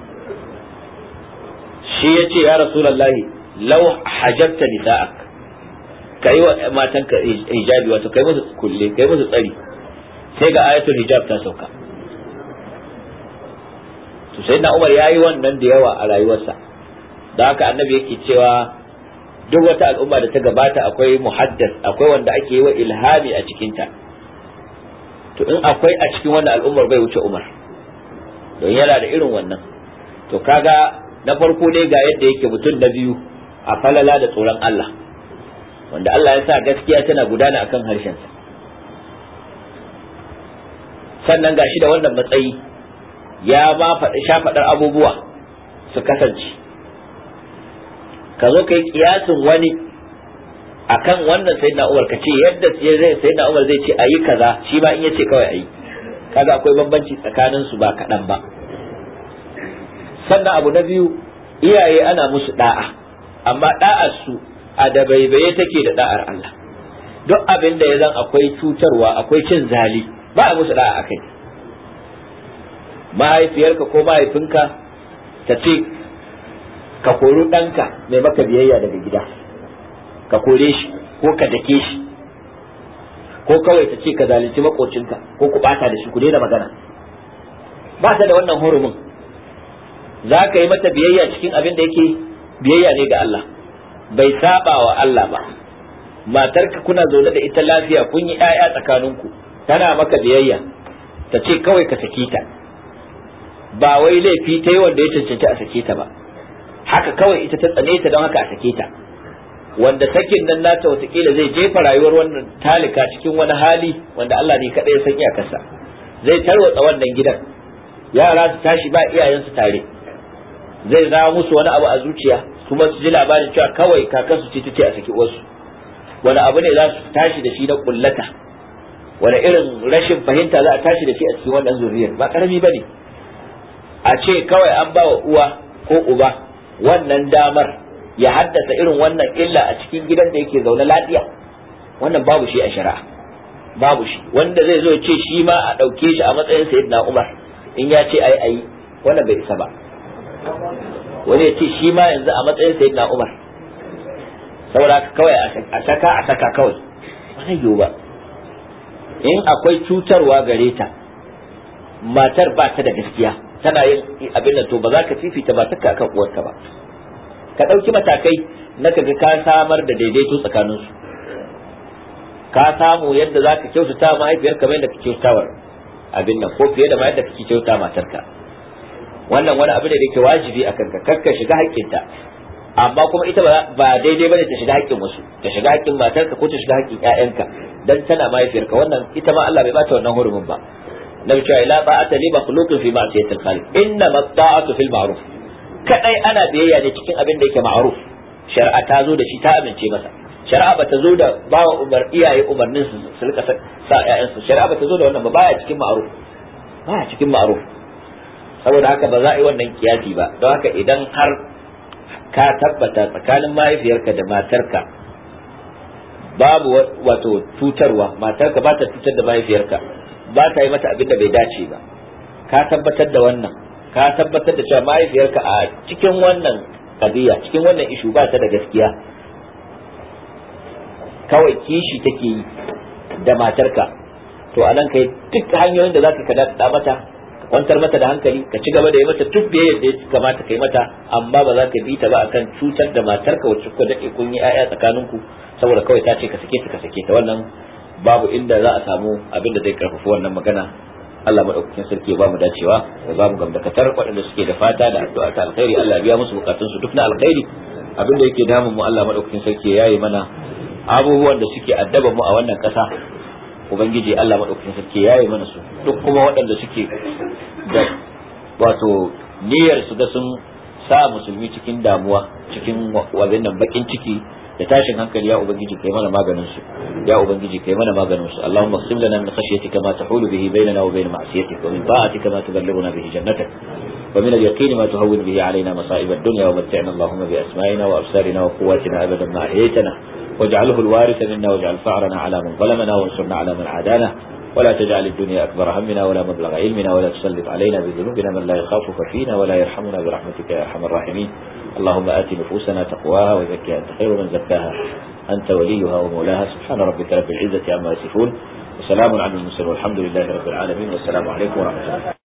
Shi yace ya rasulullahi law hajabta nisa'ak, kai wa matanka hijabi, wato kai musu kulle, kai musu tsari, sai ga ayatul hijab ta sauka. To sai na Umar yayi wannan da yawa a rayuwarsa, da haka annabi yake cewa duk wata al'umma da ta gabata akwai muhaddas, akwai wanda ake yi wa ilhami a cikinta. To in akwai a cikin wannan al'ummar bai wuce Umar, don yana da irin wannan. To kaga na farko dai ga yadda yake mutum na biyu a falala da tsoron Allah, wanda Allah ya sa gaskiya tana gudana akan harshensa. Sannan gashi da wannan matsayi ya ma faɗar abubuwa su kasance. Ka zo ka yi kiyasin wani akan wannan sayyidina Umar, ka ce yadda sayyidina Umar zai ce ayi kaza, shi ma in ya ce kawai ayi, kaga akwai bambanci tsakanin su ba kaɗan ba. Sannan abu na biyu, iyaye ana musu da'a, amma da'ar su a da baibaye take da da'ar Allah. Duk abin da ya zan akwai cutarwa, akwai cin zali, ba a musu da'a akai. Mahaifiyarka ko mahaifinka ta ce ka kori ɗanka mai maka biyayya daga gida, ka kore shi ko ka dake shi, ko kawai ta ce ka zalunci makocinka ko ku bata da shi, ku daina magana. Ba ta da wannan hurumin. Za ka yi mata biyayya cikin abin da yake biyayya ne ga Allah, bai saba wa Allah ba. Matarka kuna zaune da ita lafiya, kun yi ƴaƴa tsakaninku, tana maka biyayya, ta ce kawai ka sake ta, ba wai laifi ta yi wanda ya cancanci a sake ta ba, haka kawai ita ta tsane ta don haka a sake ta, wanda sakin nan nata watakila zai jefa rayuwar wannan talika cikin wani hali wanda Allah ne kaɗai ya san iyakarsa, zai tarwatsa wannan gidan, yara su tashi ba iyayensu tare, zai zama musu wani abu a zuciya, kuma su ji labarin cewa kawai kakansu ce tace a saki uwarsu. Wani abu ne za su tashi da shi na kullata, wani irin rashin fahimta za a tashi da shi a cikin wannan zuriyar, ba karami bane. A ce kawai an ba wa uwa ko uba wannan damar ya haddasa irin wannan illa a cikin gidan da yake zaune lafiya, wannan babu shi a shari'a, babu shi. Wanda zai zo ya ce shi ma a ɗauke shi a matsayin sayyidina Umar, in ya ce ayi wannan bai isa ba. Wani ya ce shi ma yanzu a matsayin sayyidina Umar, saboda kawai a saka kawai, ba zai yiwu ba. In akwai cutarwa gare ta, matar ba ta da gaskiya, tana yin abin da, to ba za ka fifita ba taka akan uwarka ba. Ka ɗauki matakai na kaga ka samar da daidaito tsakaninsu, ka samu yadda za ka kyautata mahaifiyar kamar yadda ka kyautawar abin nan, ko fiye da ma yadda kake kyauta matarka. Wannan wani abu ne da ke wajibi a kanka, kakka shiga haƙƙinta, amma kuma ita ba daidai bane ta shiga haƙƙin wasu, ta shiga haƙƙin matarka ko ta shiga haƙƙin ƴaƴanka dan tana mahaifiyarka. Wannan ita ma Allah bai bata wannan hurumin ba. Nabi cewa la ta'ata li makhluqin fi ma'siyatil khaliq, inna ta'atu fil ma'ruf. Kadai ana biyayya ne cikin abin da yake ma'ruf, shari'a ta zo da shi, ta amince masa. Shari'a bata zo da bawa iyaye umarnin su rika sa ƴaƴansu, shari'a bata zo da wannan ba, baya cikin ma'ruf, baya cikin ma'ruf. Saboda haka ba za a yi wannan kiyasi ba. Don haka idan har ka tabbata tsakanin mahaifiyarka da matarka babu wato tutarwa, matarka ba ta tutar da mahaifiyarka, ba ta yi mata abin da bai dace ba, ka tabbatar da wannan, ka tabbatar da cewa mahaifiyarka a cikin wannan kadiya, cikin wannan ishu ba ta da gaskiya, kawai kishi take yi da matarka, to anan kai duk hanyoyin da za ka kada mata, kwantar mata da hankali, ka ci gaba da yi mata duk biyayyar da ya kamata kai mata, amma ba za ka bi ta ba akan cutar da matarka wacce kuka dade kun yi ƴaƴa tsakaninku, saboda kawai ta ce ka sake ta, wannan babu inda za a samu abin da zai karfafa wannan magana. Allah madaukakin sarki ya ba mu dacewa, ya ba mu gamdakatar waɗanda suke da fata da addu'a ta alkhairi, Allah ya biya musu bukatun su duk na alkhairi. Abin da yake damun mu Allah madaukakin sarki ya yi mana abubuwan da suke addaba mu a wannan ƙasa, ubangiji Allah madaukakin sarki ya yi mana su, duk kuma waɗanda suke da wato niyyar su ga sun sa musulmi cikin damuwa, cikin wannan bakin ciki da tashin hankali, ya ubangiji kai mana maganin su, ya ubangiji kai mana maganin su. Allahumma qsim lana min khashyatika ma tahulu bihi bainana wa bain ma'siyatik, wa min ta'atika ma tuballighuna bihi jannatak, wa min al-yaqini ma tuhawwin bihi alaina masa'ib ad-dunya, wa mat'ina Allahumma bi asma'ina wa absarina wa quwwatina abadan ma ahyaytana, waj'alhu al-waritha minna waj'al fa'rana 'ala man zalamana wansurna 'ala man 'adana, ولا تجعل الدنيا أكبر همنا ولا مبلغ علمنا ولا تسلط علينا بذنوبنا من لا يخافك فينا ولا يرحمنا برحمتك يا أرحم الراحمين. اللهم آت نفوسنا تقواها وزكها أنت خير من زكاها أنت وليها ومولاها. سبحان ربك رب العزة عما يصفون وسلام على المرسلين والحمد لله رب العالمين والسلام عليكم ورحمة الله.